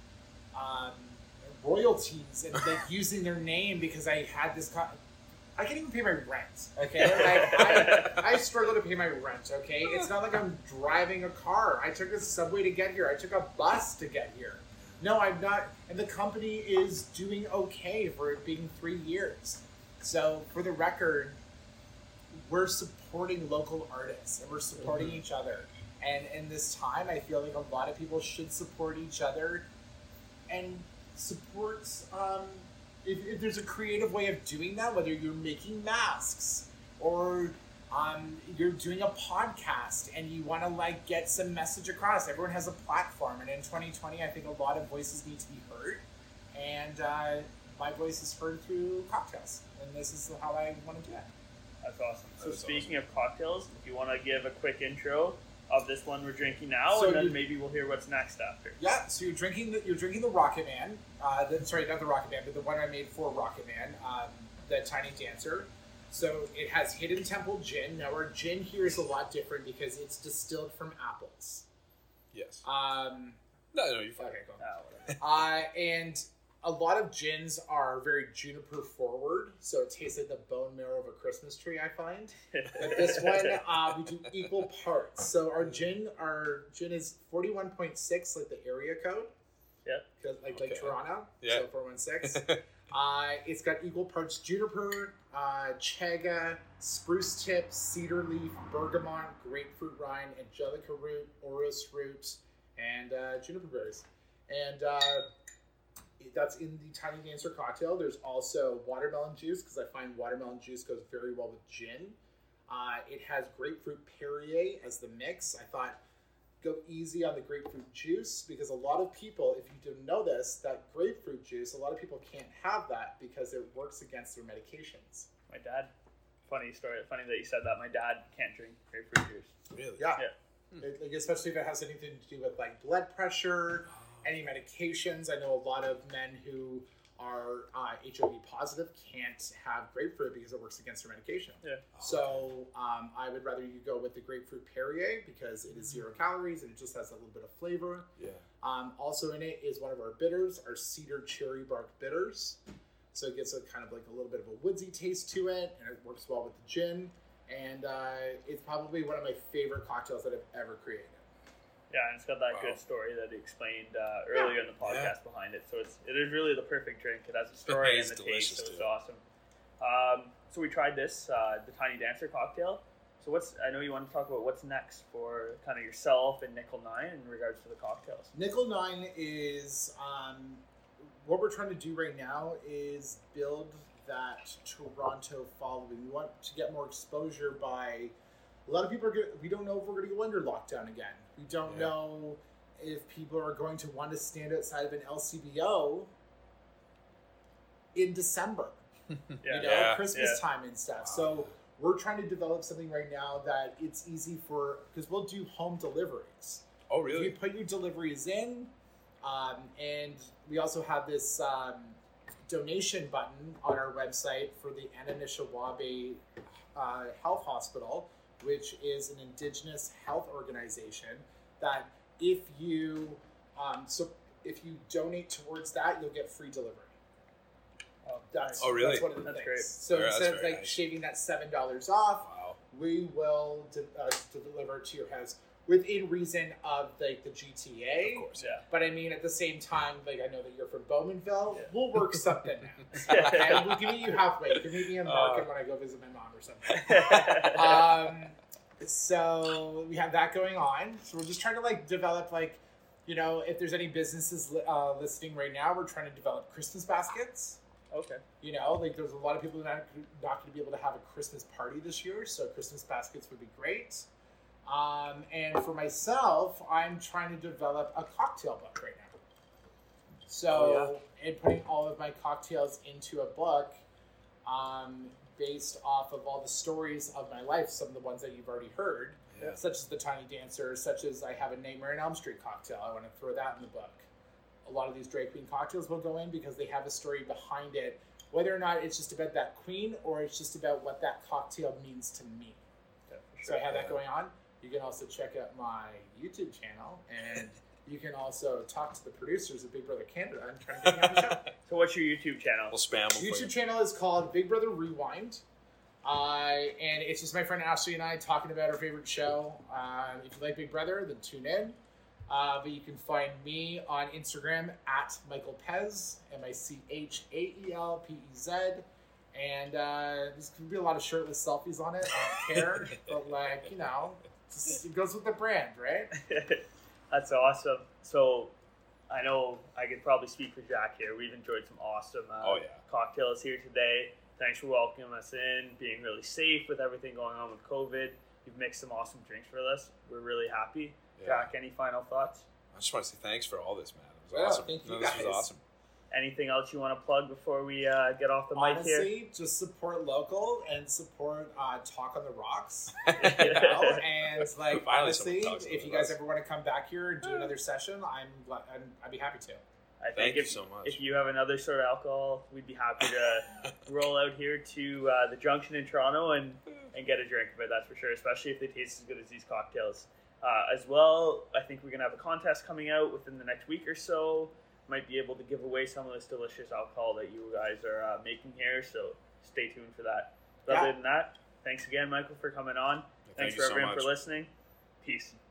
um, royalties and like using their name because I had this co- I can't even pay my rent, okay? Like, I, I struggle to pay my rent, okay? It's not like I'm driving a car. I took a subway to get here. I took a bus to get here. No, I'm not. And the company is doing okay for it being three years. So, for the record, we're supporting local artists and we're supporting mm-hmm. each other. And in this time, I feel like a lot of people should support each other and support... Um, If, if there's a creative way of doing that, whether you're making masks or um, you're doing a podcast and you want to like get some message across, everyone has a platform. And in twenty twenty, I think a lot of voices need to be heard. And uh, my voice is heard through cocktails. And this is how I want to do it. That's awesome. So That's speaking awesome. of cocktails, if you want to give a quick intro of this one we're drinking now, So and then you- maybe we'll hear what's next after. Yeah, so you're drinking the, you're drinking the Rocket Man. Uh, the, sorry, not the Rocket Man, but the one I made for Rocket Man, um, the Tiny Dancer. So it has Hidden Temple gin. Now our gin here is a lot different because it's distilled from apples. Yes. Um, No, no, you're fine. okay, cool. Ah, whatever. Uh, and a lot of gins are very juniper forward, so it tastes like the bone marrow of a Christmas tree, I find. But this one, uh, we do equal parts. So our gin, our gin is forty-one point six, like the area code. Yep. Like, Okay. like Toronto. Yeah. So four one six. uh, it's got equal parts juniper, uh, chaga, spruce tip, cedar leaf, bergamot, grapefruit rind, angelica root, orris root, and uh, juniper berries. And uh, that's in the Tiny Dancer cocktail. There's also watermelon juice because I find watermelon juice goes very well with gin. Uh, it has grapefruit Perrier as the mix. I thought go easy on the grapefruit juice because a lot of people, if you didn't know this, that grapefruit juice, a lot of people can't have that because it works against their medications. My dad, funny story, funny that you said that. My dad can't drink grapefruit juice. Really? Yeah. Yeah. It, like, especially if it has anything to do with like blood pressure, any medications. I know a lot of men who are uh, H I V positive can't have grapefruit because it works against their medication. Yeah. So um, I would rather you go with the grapefruit Perrier because it is zero calories and it just has a little bit of flavor. Yeah. Um, also in it is one of our bitters, our cedar cherry bark bitters. So it gets a kind of like a little bit of a woodsy taste to it, and it works well with the gin. And uh, it's probably one of my favorite cocktails that I've ever created. Yeah, and it's got that Wow. good story that he explained uh, earlier in the podcast Yeah. behind it. So it's it is really the perfect drink. It has a story It's and the delicious, taste, so it's too. awesome. Um, so we tried this, uh, the Tiny Dancer cocktail. So what's I know you want to talk about what's next for kind of yourself and Nickel Nine in regards to the cocktails. Nickel Nine is um, what we're trying to do right now is build that Toronto following. We want to get more exposure by a lot of people are gonna, we don't know if we're going to go under lockdown again. We don't Yeah. know if people are going to want to stand outside of an L C B O in December. Yeah, You know, Yeah. Christmas Yeah. time and stuff. So we're trying to develop something right now that it's easy for, because we'll do home deliveries. Oh, You really? put your deliveries in, um, and we also have this um, donation button on our website for the Anishinaabe uh, Health Hospital, which is an Indigenous health organization. That if you um, so if you donate towards that, you'll get free delivery. Oh, That's Oh, really? That's one of the That's things. great. So Yeah, that's instead of very like nice. shaving that seven dollars off, Wow. we will de- uh, to deliver to your house within reason of like the G T A. Of course. Yeah. But I mean, at the same time, like I know that you're from Bowmanville, Yeah. we'll work something out. Okay? We'll give you halfway. You can meet me in the market Uh. when I go visit my mom or something. um, so we have that going on. So we're just trying to like develop like you know, if there's any businesses uh, listening right now, we're trying to develop Christmas baskets. Okay. You know, like there's a lot of people that are not going to be able to have a Christmas party this year, so Christmas baskets would be great. Um, and for myself, I'm trying to develop a cocktail book right now. So, Oh, and putting all of my cocktails into a book um, based off of all the stories of my life, some of the ones that you've already heard, Yeah. such as the Tiny Dancer, such as I have a Nightmare on Elm Street cocktail. I want to throw that in the book. A lot of these drag queen cocktails will go in because they have a story behind it, whether or not it's just about that queen or it's just about what that cocktail means to me. So I have that going on. You can also check out my YouTube channel, and you can also talk to the producers of Big Brother Canada and try to get me on the show. So what's your YouTube channel? We'll spam them for you. YouTube channel is called Big Brother Rewind. Uh, and it's just my friend Ashley and I talking about our favorite show. Uh, if you like Big Brother, then tune in. Uh, but you can find me on Instagram at Michael Pez, M I C H A E L P E Z. And uh, there's going to be a lot of shirtless selfies on it. I don't care. But, like, you know, just, it goes with the brand, right? That's awesome. So I know I could probably speak for Jack here. We've enjoyed some awesome uh, Oh, yeah. cocktails here today. Thanks for welcoming us in, being really safe with everything going on with COVID. You've mixed some awesome drinks for us. We're really happy. Yeah. Jack, any final thoughts? I just want to say thanks for all this, man. It was Yeah, awesome. thank you No, this guys. was awesome. Anything else you want to plug before we uh, get off the mic here? Honestly, just support local and support uh, Talk on the Rocks. Yeah. You know? And like, Finally honestly, someone talks if to you guys us. ever want to come back here and do another session, I'm, glad- I'm I'd be happy to. I think Thank if, you so much. If you have another sort of alcohol, we'd be happy to roll out here to uh, the Junction in Toronto and, and get a drink of it, that's for sure, especially if they taste as good as these cocktails. Uh, as well, I think we're going to have a contest coming out within the next week or so. Might be able to give away some of this delicious alcohol that you guys are uh, making here, so stay tuned for that. But Yeah. other than that, thanks again, Michael, for coming on. Thank Thanks you for so everyone much. for listening. Peace.